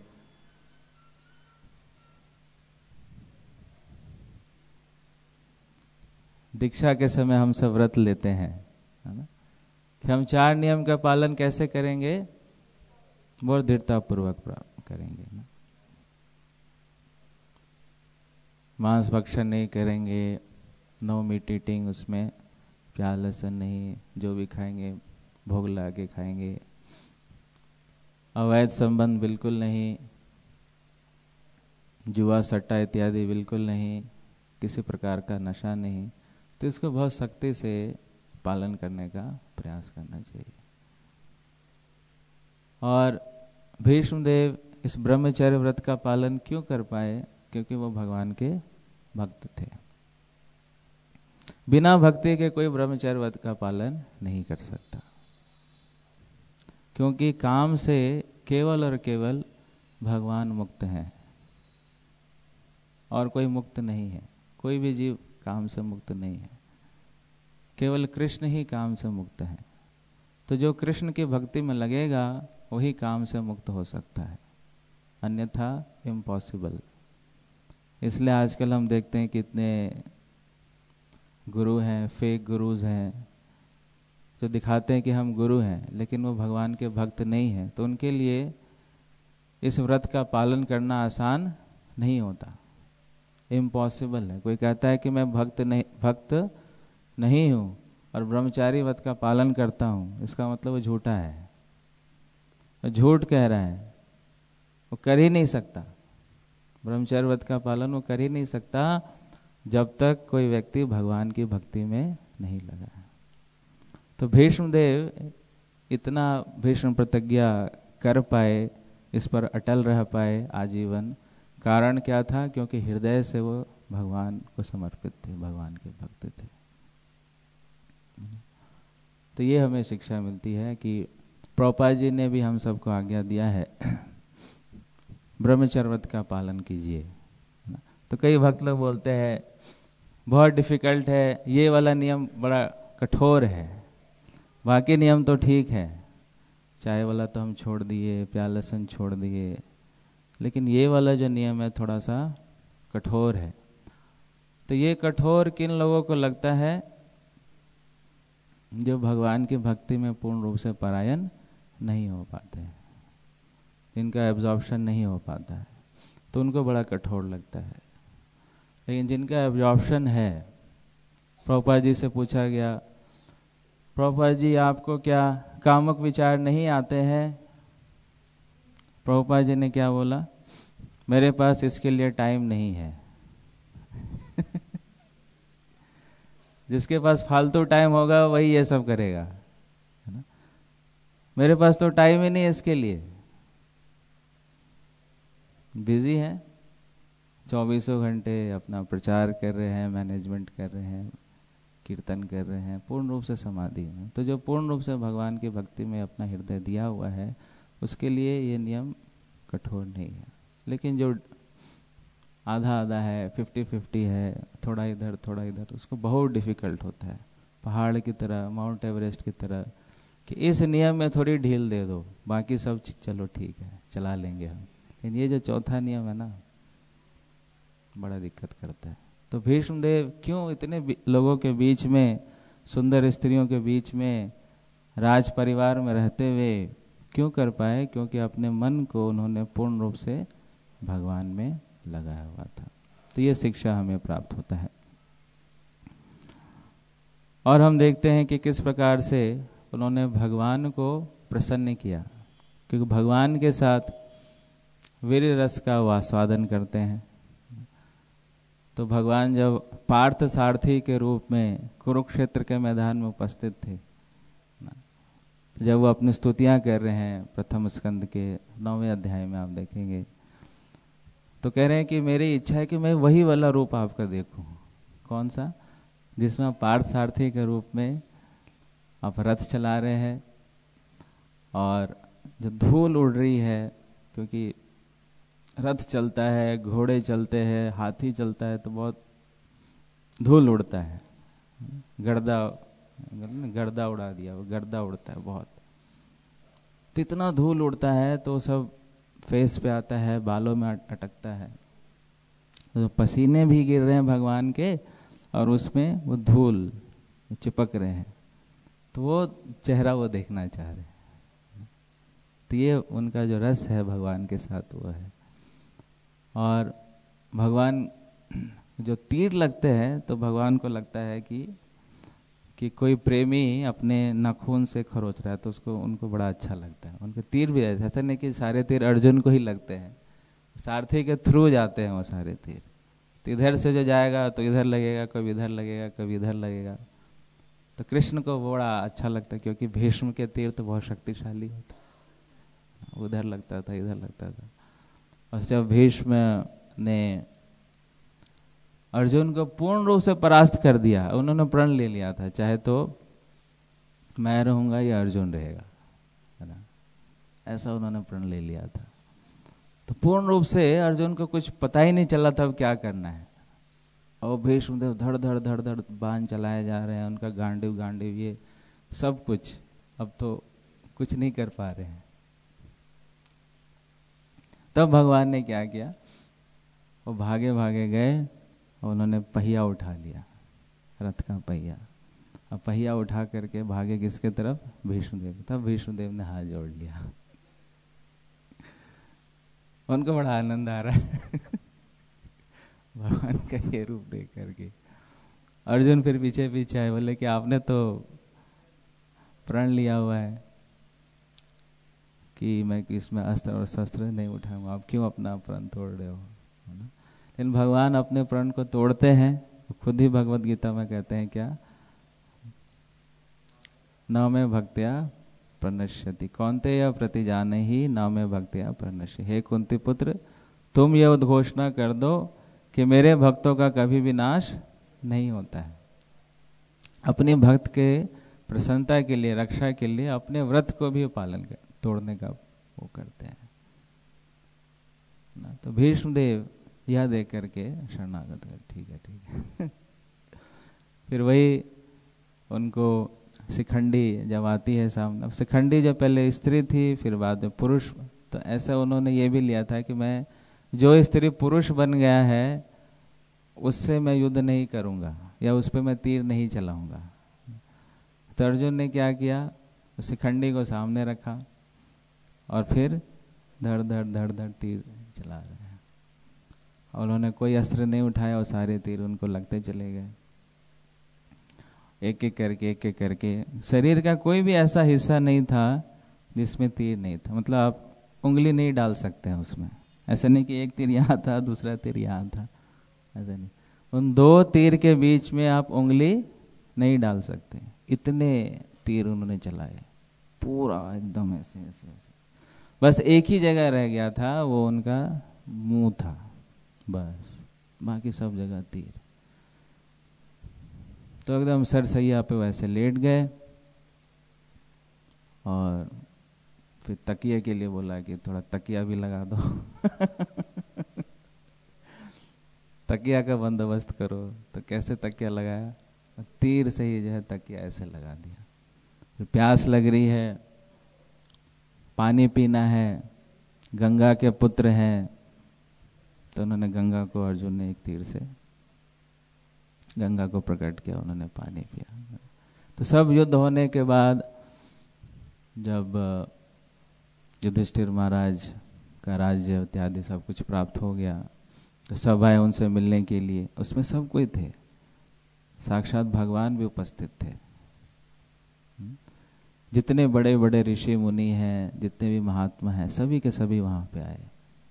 दीक्षा के समय हम सब व्रत लेते हैं, है ना, कि हम 4 नियम का पालन कैसे करेंगे? बहुत दृढ़ता पूर्वक करेंगे ना। मांस भक्षण नहीं करेंगे, नो मीट ईटिंग, उसमें प्याज लहसुन नहीं, जो भी खाएंगे भोग ला के खाएंगे। अवैध संबंध बिल्कुल नहीं, जुआ सट्टा इत्यादि बिल्कुल नहीं, किसी प्रकार का नशा नहीं। तो इसको बहुत सख्ती से पालन करने का प्रयास करना चाहिए। और भीष्मदेव इस ब्रह्मचर्य व्रत का पालन क्यों कर पाए? क्योंकि वो भगवान के भक्त थे। बिना भक्ति के कोई ब्रह्मचर्य व्रत का पालन नहीं कर सकता, क्योंकि काम से केवल और केवल भगवान मुक्त हैं और कोई मुक्त नहीं है। कोई भी जीव काम से मुक्त नहीं है, केवल कृष्ण ही काम से मुक्त है। तो जो कृष्ण की भक्ति में लगेगा वही काम से मुक्त हो सकता है, अन्यथा इम्पॉसिबल। इसलिए आजकल हम देखते हैं कितने गुरु हैं, फेक गुरुज हैं, जो दिखाते हैं कि हम गुरु हैं, लेकिन वो भगवान के भक्त नहीं हैं। तो उनके लिए इस व्रत का पालन करना आसान नहीं होता, इम्पॉसिबल है। कोई कहता है कि मैं भक्त नहीं हूँ और ब्रह्मचारी व्रत का पालन करता हूँ, इसका मतलब वो झूठा है, वो झूठ कह रहा है, वो कर ही नहीं सकता। ब्रह्मचर्य व्रत का पालन वो कर ही नहीं सकता जब तक कोई व्यक्ति भगवान की भक्ति में नहीं लगा है। तो भीष्मदेव इतना भीष्म प्रतिज्ञा कर पाए, इस पर अटल रह पाए आजीवन, कारण क्या था? क्योंकि हृदय से वो भगवान को समर्पित थे, भगवान के भक्त थे। तो ये हमें शिक्षा मिलती है कि प्रभुपाद जी ने भी हम सबको आज्ञा दिया है, ब्रह्मचर्य व्रत का पालन कीजिए। तो कई भक्त लोग बोलते हैं बहुत डिफिकल्ट है, ये वाला नियम बड़ा कठोर है, बाकी नियम तो ठीक है, चाय वाला तो हम छोड़ दिए, प्याज लहसुन छोड़ दिए, लेकिन ये वाला जो नियम है थोड़ा सा कठोर है। तो ये कठोर किन लोगों को लगता है? जो भगवान की भक्ति में पूर्ण रूप से परायण नहीं हो पाते हैं, जिनका एब्जॉर्प्शन नहीं हो पाता है, तो उनको बड़ा कठोर लगता है। लेकिन जिनका एब्जॉर्प्शन है, प्रभुपाद जी से पूछा गया, प्रभुपाद जी आपको क्या कामक विचार नहीं आते हैं? प्रभुपाद जी ने क्या बोला? मेरे पास इसके लिए टाइम नहीं है। जिसके पास फालतू टाइम होगा वही ये सब करेगा, है ना। मेरे पास तो टाइम ही नहीं है इसके लिए, बिजी है, 24 घंटे अपना प्रचार कर रहे हैं, मैनेजमेंट कर रहे हैं, कीर्तन कर रहे हैं, पूर्ण रूप से समाधि में। तो जो पूर्ण रूप से भगवान की भक्ति में अपना हृदय दिया हुआ है, उसके लिए ये नियम कठोर नहीं है। लेकिन जो आधा आधा है, 50-50 है, थोड़ा इधर थोड़ा इधर, उसको बहुत डिफ़िकल्ट होता है। पहाड़ की तरह, माउंट एवरेस्ट की तरह, कि इस नियम में थोड़ी ढील दे दो, बाकी सब चलो ठीक है, चला लेंगे हम। लेकिन ये जो चौथा नियम है ना, बड़ा दिक्कत करता है। तो भीष्मदेव क्यों इतने लोगों के बीच में, सुंदर स्त्रियों के बीच में, राज परिवार में रहते हुए क्यों कर पाए? क्योंकि अपने मन को उन्होंने पूर्ण रूप से भगवान में लगाया हुआ था। तो ये शिक्षा हमें प्राप्त होता है। और हम देखते हैं कि किस प्रकार से उन्होंने भगवान को प्रसन्न किया, क्योंकि भगवान के साथ वीर रस का वो आस्वादन करते हैं। तो भगवान जब पार्थ सारथी के रूप में कुरुक्षेत्र के मैदान में उपस्थित थे, जब वो अपनी स्तुतियां कर रहे हैं, प्रथम स्कंद के 9वें अध्याय में आप देखेंगे, तो कह रहे हैं कि मेरी इच्छा है कि मैं वही वाला रूप आपका देखूं। कौन सा? जिसमें आप पार्थ सारथी के रूप में आप रथ चला रहे हैं और जो धूल उड़ रही है, क्योंकि रथ चलता है, घोड़े चलते हैं, हाथी चलता है, तो बहुत धूल उड़ता है। गर्दा उड़ा दिया, वो गर्दा उड़ता है बहुत। तो इतना धूल उड़ता है तो सब फेस पे आता है, बालों में अटकता है, तो पसीने भी गिर रहे हैं भगवान के, और उसमें वो धूल चिपक रहे हैं। तो वो चेहरा वो देखना चाह रहे हैं। तो ये उनका जो रस है भगवान के साथ वो है। और भगवान जो तीर लगते हैं, तो भगवान को लगता है कि कोई प्रेमी अपने नाखून से खरोच रहा है, तो उसको उनको बड़ा अच्छा लगता है। उनके तीर भी ऐसा नहीं कि सारे तीर अर्जुन को ही लगते हैं, सारथी के थ्रू जाते हैं वो सारे तीर। तो इधर से जो जाएगा तो इधर लगेगा, कभी इधर लगेगा, कभी इधर लगेगा। तो कृष्ण को बड़ा अच्छा लगता है, क्योंकि भीष्म के तीर तो बहुत शक्तिशाली होते, उधर लगता था, इधर लगता था। और जब भीष्म ने अर्जुन को पूर्ण रूप से परास्त कर दिया, उन्होंने प्रण ले लिया था, चाहे तो मैं रहूंगा या अर्जुन रहेगा, है ना, ऐसा उन्होंने प्रण ले लिया था। तो पूर्ण रूप से अर्जुन को कुछ पता ही नहीं चला था अब क्या करना है। और भीष्मदेव धड़ धड़ धड़ धड़ बाण चलाए जा रहे हैं, उनका गांडीव गांडीव ये सब कुछ, अब तो कुछ नहीं कर पा रहे हैं। तब भगवान ने क्या किया, वो भागे भागे गए और उन्होंने पहिया उठा लिया, रथ का पहिया। अब पहिया उठा करके भागे किसके तरफ? भीष्मदेव। तब भीष्मदेव ने हाथ जोड़ लिया, उनको बड़ा आनंद आ रहा है भगवान का ये रूप देख करके। अर्जुन फिर पीछे पीछे आए, बोले कि आपने तो प्रण लिया हुआ है कि मैं इसमें अस्त्र और शस्त्र नहीं उठाऊंगा, आप क्यों अपना प्रण तोड़ रहे हो? लेकिन भगवान अपने प्रण को तोड़ते हैं। खुद ही भगवत गीता में कहते हैं क्या? न में भक्त्या प्रणश्यति कौन्तेय प्रतिजानहि न में भक्त्या प्रणश्य। हे कुंती पुत्र, तुम यह उद्घोषणा कर दो कि मेरे भक्तों का कभी भी नाश नहीं होता है। अपने भक्त के प्रसन्नता के लिए, रक्षा के लिए अपने व्रत को भी पालन कर तोड़ने का वो करते हैं ना। तो भीष्मदेव यह देख करके शरणागत कर, ठीक है ठीक है फिर वही उनको शिखंडी जब आती है सामने, शिखंडी जब पहले स्त्री थी फिर बाद में पुरुष, तो ऐसा उन्होंने ये भी लिया था कि मैं जो स्त्री पुरुष बन गया है उससे मैं युद्ध नहीं करूंगा या उस पर मैं तीर नहीं चलाऊंगा। तो अर्जुन ने क्या किया, शिखंडी को सामने रखा और फिर धड़ धड़ धड़ धड़ तीर चला रहे हैं। और उन्होंने कोई अस्त्र नहीं उठाया और सारे तीर उनको लगते चले गए, एक एक करके। शरीर का कोई भी ऐसा हिस्सा नहीं था जिसमें तीर नहीं था, मतलब आप उंगली नहीं डाल सकते हैं उसमें। ऐसा नहीं कि एक तीर यहाँ था दूसरा तीर यहाँ था, ऐसा नहीं। उन दो तीर के बीच में आप उंगली नहीं डाल सकते, इतने तीर उन्होंने चलाए, पूरा एकदम ऐसे ऐसे ऐसे। बस एक ही जगह रह गया था, वो उनका मुंह था, बस, बाकी सब जगह तीर। तो एकदम सरसैया पे वैसे लेट गए और फिर तकिया के लिए बोला कि थोड़ा तकिया भी लगा दो तकिया का बंदोबस्त करो। तो कैसे तकिया लगाया, तीर से ही जो है तकिया ऐसे लगा दिया। फिर प्यास लग रही है, पानी पीना है, गंगा के पुत्र हैं, तो उन्होंने गंगा को, अर्जुन ने एक तीर से गंगा को प्रकट किया, उन्होंने पानी पिया। तो सब युद्ध होने के बाद जब युधिष्ठिर महाराज का राज्य इत्यादि सब कुछ प्राप्त हो गया, तो सब आए उनसे मिलने के लिए। उसमें सब कोई थे, साक्षात भगवान भी उपस्थित थे। जितने बड़े बड़े ऋषि मुनि हैं, जितने भी महात्मा हैं, सभी के सभी वहां पे आए।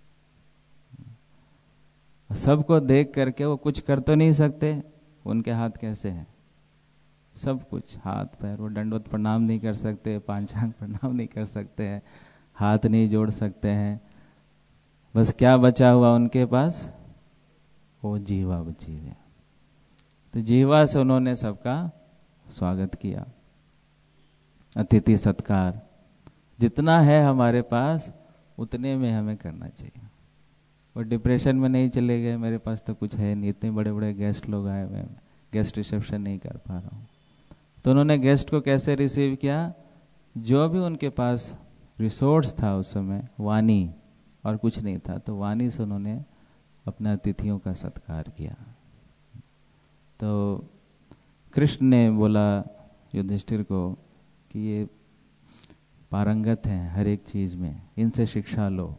सबको देख करके वो कुछ कर तो नहीं सकते, उनके हाथ कैसे हैं, सब कुछ हाथ पैर, वो दंडवत प्रणाम नहीं कर सकते, पांचांग प्रणाम नहीं कर सकते हैं, हाथ नहीं जोड़ सकते हैं। बस क्या बचा हुआ उनके पास, वो जीवा बची है। तो जीवा से उन्होंने सबका स्वागत किया, अतिथि सत्कार। जितना है हमारे पास उतने में हमें करना चाहिए। वो डिप्रेशन में नहीं चले गए, मेरे पास तो कुछ है नहीं, इतने बड़े बड़े गेस्ट लोग आए हुए, गेस्ट रिसेप्शन नहीं कर पा रहा हूँ। तो उन्होंने गेस्ट को कैसे रिसीव किया, जो भी उनके पास रिसोर्स था उस समय, वाणी और कुछ नहीं था, तो वाणी से उन्होंने अपने अतिथियों का सत्कार किया। तो कृष्ण ने बोला युधिष्ठिर को कि ये पारंगत हैं हर एक चीज में, इनसे शिक्षा लो,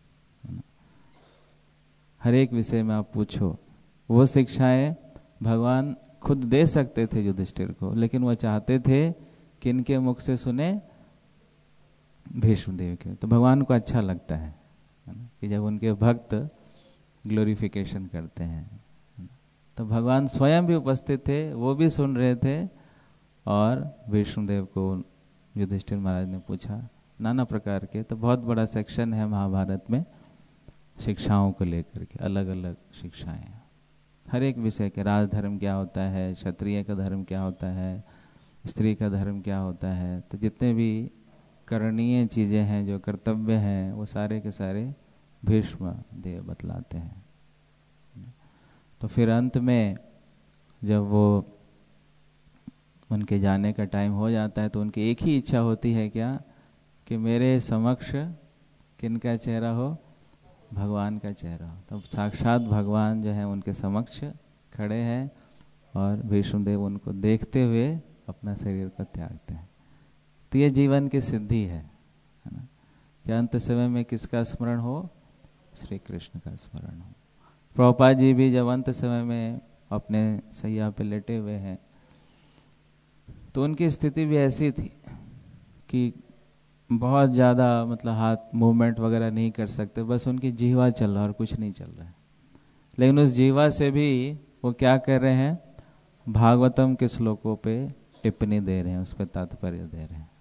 हर एक विषय में आप पूछो। वो शिक्षाएं भगवान खुद दे सकते थे युधिष्ठिर को, लेकिन वो चाहते थे कि इनके मुख से सुने भीष्मदेव के। तो भगवान को अच्छा लगता है ना, कि जब उनके भक्त ग्लोरिफिकेशन करते हैं। तो भगवान स्वयं भी उपस्थित थे, वो भी सुन रहे थे, और भीष्मदेव को युधिष्ठिर महाराज ने पूछा नाना प्रकार के। तो बहुत बड़ा सेक्शन है महाभारत में शिक्षाओं को लेकर के, अलग अलग शिक्षाएं हर एक विषय के। राजधर्म क्या होता है, क्षत्रिय का धर्म क्या होता है, स्त्री का धर्म क्या होता है, तो जितने भी करणीय चीज़ें हैं, जो कर्तव्य हैं, वो सारे के सारे भीष्म देव बतलाते हैं। तो फिर अंत में जब वो उनके जाने का टाइम हो जाता है, तो उनकी एक ही इच्छा होती है क्या, कि मेरे समक्ष किनका चेहरा हो, भगवान का चेहरा हो। तब साक्षात भगवान जो है उनके समक्ष खड़े हैं, और भीष्मदेव उनको देखते हुए अपना शरीर को त्यागते हैं। तो ये जीवन की सिद्धि है ना, कि अंत समय में किसका स्मरण हो, श्री कृष्ण का स्मरण हो। प्रभुपाद जी भी जब अंत समय में अपने सैया पे लेटे हुए हैं, तो उनकी स्थिति भी ऐसी थी कि बहुत ज़्यादा मतलब हाथ मूवमेंट वगैरह नहीं कर सकते, बस उनकी जीवा चल रहा और कुछ नहीं चल रहा है। लेकिन उस जीवा से भी वो क्या कर रहे हैं, भागवतम के श्लोकों पे टिप्पणी दे रहे हैं, उस पर तात्पर्य दे रहे हैं।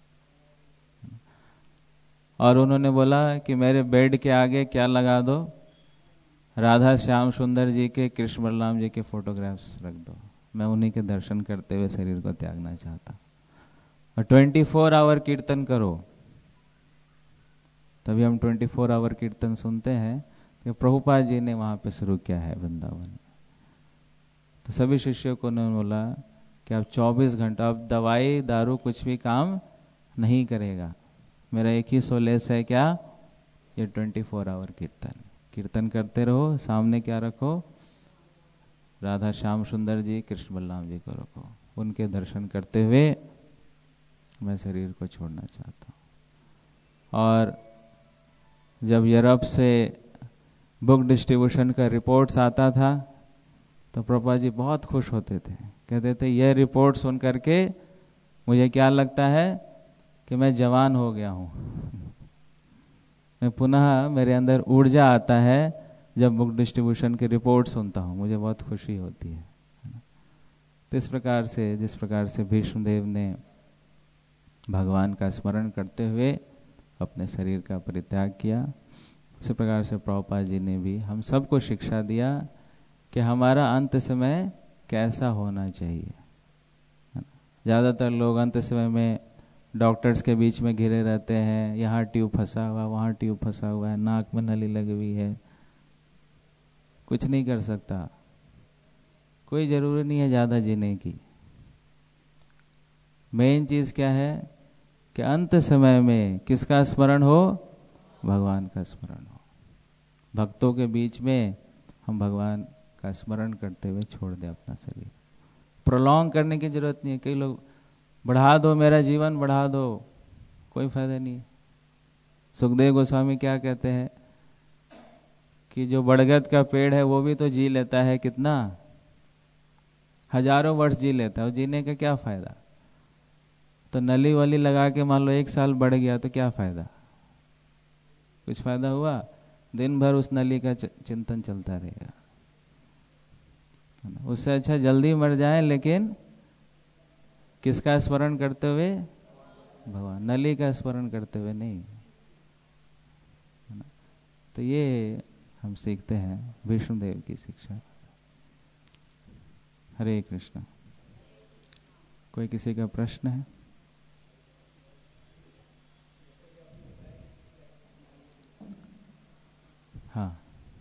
और उन्होंने बोला कि मेरे बेड के आगे क्या लगा दो, राधा श्याम सुंदर जी के, कृष्ण बलराम जी के फोटोग्राफ्स रख दो, मैं उन्हीं के दर्शन करते हुए शरीर को त्यागना चाहता। और 24 आवर कीर्तन करो। तभी हम 24 आवर कीर्तन सुनते हैं कि प्रभुपाद जी ने वहाँ पे शुरू किया है वृंदावन। तो सभी शिष्यों को उन्होंने बोला कि आप 24 घंटा, अब दवाई दारू कुछ भी काम नहीं करेगा, मेरा एक ही सोलेस है क्या, ये 24 आवर कीर्तन। कीर्तन करते रहो, सामने क्या रखो, राधा श्याम सुंदर जी, कृष्ण बलराम जी को रखो, उनके दर्शन करते हुए मैं शरीर को छोड़ना चाहता हूँ। और जब यूरोप से बुक डिस्ट्रीब्यूशन का रिपोर्ट्स आता था, तो प्रभुपाद जी बहुत खुश होते थे, कहते थे यह रिपोर्ट सुन करके मुझे क्या लगता है कि मैं जवान हो गया हूँ, मैं पुनः मेरे अंदर ऊर्जा आता है जब बुक डिस्ट्रीब्यूशन की रिपोर्ट सुनता हूँ, मुझे बहुत खुशी होती है। तो इस प्रकार से, जिस प्रकार से भीष्मदेव ने भगवान का स्मरण करते हुए अपने शरीर का परित्याग किया, इसी प्रकार से प्रभुपाद जी ने भी हम सबको शिक्षा दिया कि हमारा अंत समय कैसा होना चाहिए। ज़्यादातर लोग अंत समय में डॉक्टर्स के बीच में घिरे रहते हैं, यहाँ ट्यूब फंसा हुआ, वहाँ ट्यूब फंसा हुआ है, नाक में नली लगी हुई है, कुछ नहीं कर सकता। कोई ज़रूरी नहीं है ज़्यादा जीने की। मेन चीज़ क्या है कि अंत समय में किसका स्मरण हो? भगवान का स्मरण हो। भक्तों के बीच में हम भगवान का स्मरण करते हुए छोड़ दें अपना शरीर। प्रोलॉन्ग करने की जरूरत नहीं है। कई लोग बढ़ा दो, मेरा जीवन बढ़ा दो, कोई फायदा नहीं। सुखदेव गोस्वामी क्या कहते हैं कि जो बड़गद का पेड़ है वो भी तो जी लेता है, कितना हजारों वर्ष जी लेता है, और जीने का क्या फायदा? तो नली वली लगा के मान लो 1 साल बढ़ गया तो क्या फायदा? कुछ फायदा हुआ? दिन भर उस नली का चिंतन चलता रहेगा। उससे अच्छा जल्दी मर जाए, लेकिन किसका स्मरण करते हुए? भगवान। नली का स्मरण करते हुए नहीं। तो ये हम सीखते हैं विष्णुदेव की शिक्षा। हरे कृष्ण। कोई किसी का प्रश्न है? हाँ,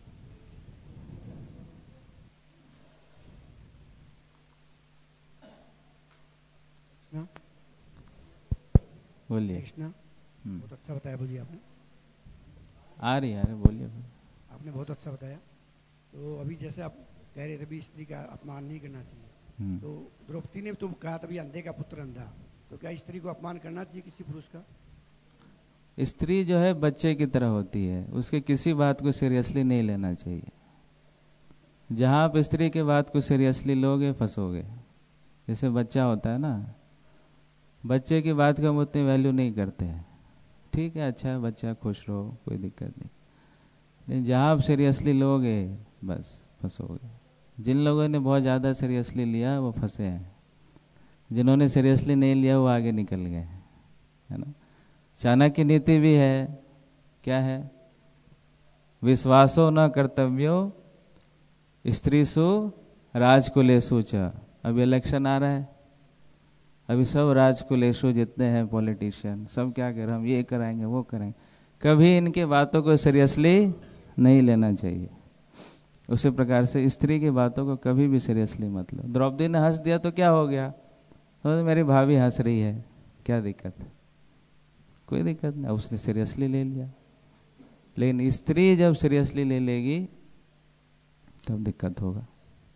बोलिए। कृष्णा, बहुत अच्छा बताया बोलिए आपने। आ रही है, बोलिए। आपने बहुत अच्छा बताया। तो अभी जैसे आप कह रहे थे भी स्त्री का अपमान नहीं करना चाहिए, तो द्रौपदी ने तो कहा तभी अंधे का पुत्र अंधा, तो क्या स्त्री को अपमान करना चाहिए किसी पुरुष का? स्त्री जो है बच्चे की तरह होती है, उसके किसी बात को सीरियसली नहीं लेना चाहिए। जहाँ आप स्त्री के बात को सीरियसली लोगे फंसोगे। जैसे बच्चा होता है ना, बच्चे की बात को हम उतनी वैल्यू नहीं करते हैं। ठीक है, अच्छा है, बच्चा खुश रहो, कोई दिक्कत नहीं। लेकिन जहाँ आप सीरियसली लोगे बस फंसोगे। जिन लोगों ने बहुत ज़्यादा सीरियसली लिया वो फंसे हैं, जिन्होंने सीरियसली नहीं लिया वो आगे निकल गए, है ना। चाणक्य नीति भी है, क्या है? विश्वासो न कर्तव्यो स्त्रीसु राजकुलेषु च। अभी इलेक्शन आ रहा है, अभी सब राजकुलेषु जितने हैं पॉलिटिशियन सब क्या कह रहे हैं, हम ये कराएंगे वो कराएंगे। कभी इनके बातों को सीरियसली नहीं लेना चाहिए। उसी प्रकार से स्त्री की बातों को कभी भी सीरियसली मत लो। द्रौपदी ने हंस दिया तो क्या हो गया? तो मेरी भाभी हंस रही है, क्या दिक्कत है? कोई दिक्कत नहीं, उसने सीरियसली ले लिया। लेकिन स्त्री जब सीरियसली ले लेगी तब दिक्कत होगा।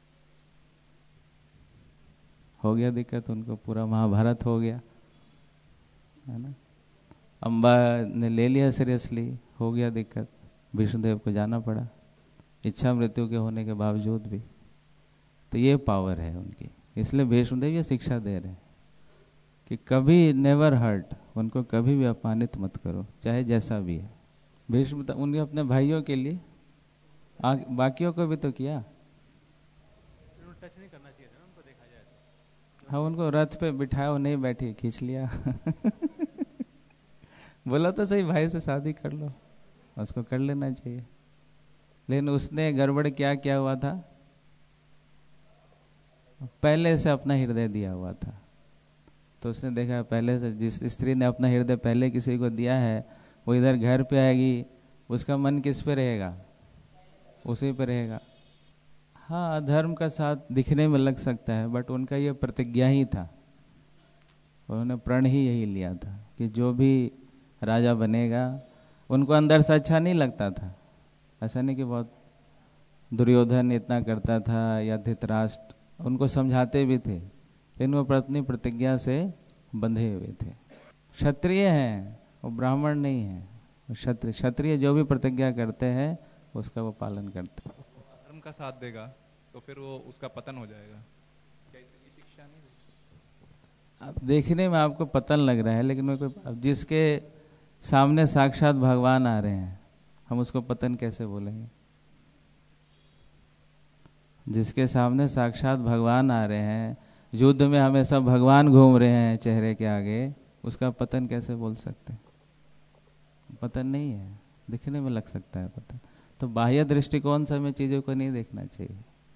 हो गया दिक्कत, उनको पूरा महाभारत हो गया, है ना। अम्बा ने ले लिया सीरियसली, हो गया दिक्कत, विष्णुदेव को जाना पड़ा, इच्छा मृत्यु के होने के बावजूद भी। तो ये पावर है उनकी। इसलिए विष्णुदेव ये शिक्षा दे रहे हैं कि कभी नेवर हर्ट, उनको कभी भी अपमानित मत करो, चाहे जैसा भी है। भीष्म उनके अपने भाइयों के लिए, बाकियों को भी तो किया। टच नहीं करना चाहिए था ना उनको, देखा जाए तो। हाँ, उनको रथ पे बिठाया, वो नहीं बैठी, खींच लिया। बोला तो सही, भाई से शादी कर लो, उसको कर लेना चाहिए। लेकिन उसने गड़बड़ क्या हुआ था? पहले से अपना हृदय दिया हुआ था। तो उसने देखा पहले से जिस स्त्री ने अपना हृदय पहले किसी को दिया है वो इधर घर पे आएगी, उसका मन किस पे रहेगा? उसी पे रहेगा। हाँ, अधर्म का साथ दिखने में लग सकता है, बट उनका ये प्रतिज्ञा ही था, उन्होंने प्रण ही यही लिया था कि जो भी राजा बनेगा, उनको अंदर से अच्छा नहीं लगता था। ऐसा नहीं कि बहुत दुर्योधन इतना करता था या धृतराष्ट्र, उनको समझाते भी थे, लेकिन वो अपनी प्रतिज्ञा से बंधे हुए थे। क्षत्रिय हैं, वो ब्राह्मण नहीं है। क्षत्रिय जो भी प्रतिज्ञा करते हैं उसका वो पालन करते हैं। धर्म का साथ देगा तो फिर वो उसका पतन हो जाएगा। क्या इसकी शिक्षा नहीं? अब देखने में आपको पतन लग रहा है, लेकिन मेरे को, अब जिसके सामने साक्षात भगवान आ रहे हैं, हम उसको पतन कैसे बोलेंगे? जिसके सामने साक्षात भगवान आ रहे हैं, युद्ध में हमेशा भगवान घूम रहे हैं चेहरे के आगे, उसका पतन कैसे बोल सकते हैं? पतन नहीं है। दिखने में लग सकता है पता, तो बाह्य दृष्टिकोण से हमें चीज़ों को नहीं देखना चाहिए,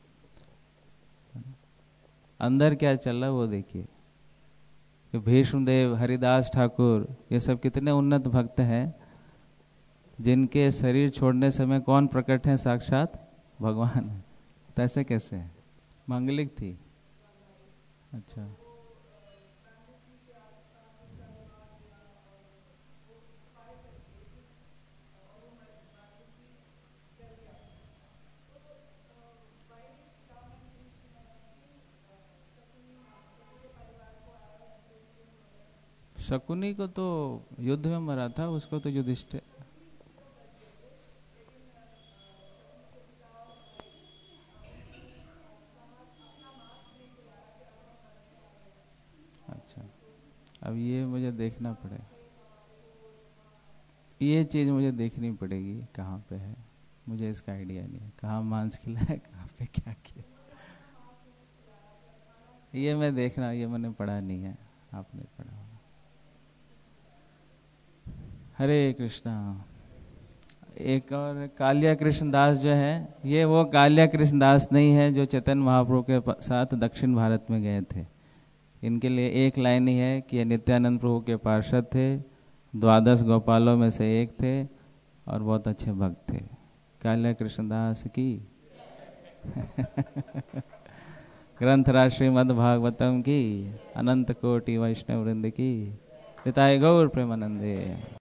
अंदर क्या चल रहा है वो देखिए। कि भीष्मदेव, हरिदास ठाकुर, ये सब कितने उन्नत भक्त हैं, जिनके शरीर छोड़ने समय कौन प्रकट है? साक्षात भगवान है। तो ऐसे कैसे है? मांगलिक थी, अच्छा। शकुनी को तो युद्ध में मरा था, उसको तो युधिष्ठिर। अच्छा, अब ये मुझे देखना पड़ेगा, ये चीज़ मुझे देखनी पड़ेगी कहाँ पे है, मुझे इसका आइडिया नहीं है, कहाँ मांस खिलाया, कहाँ पे क्या किया, ये मैं देखना, ये मैंने पढ़ा नहीं है, आपने पढ़ा होगा। हरे कृष्णा। एक और कालिया कृष्ण दास जो है, ये वो कालिया कृष्ण दास नहीं है जो चैतन्य महाप्रभु के साथ दक्षिण भारत में गए थे। इनके लिए एक लाइन ही है कि ये नित्यानंद प्रभु के पार्षद थे, 12 गोपालों में से एक थे और बहुत अच्छे भक्त थे। कालिया कृष्ण दास की ग्रंथराज श्रीमद् भागवतम की, अनंत कोटि वैष्णव वृंद की, निताय गौर प्रेमानंदे।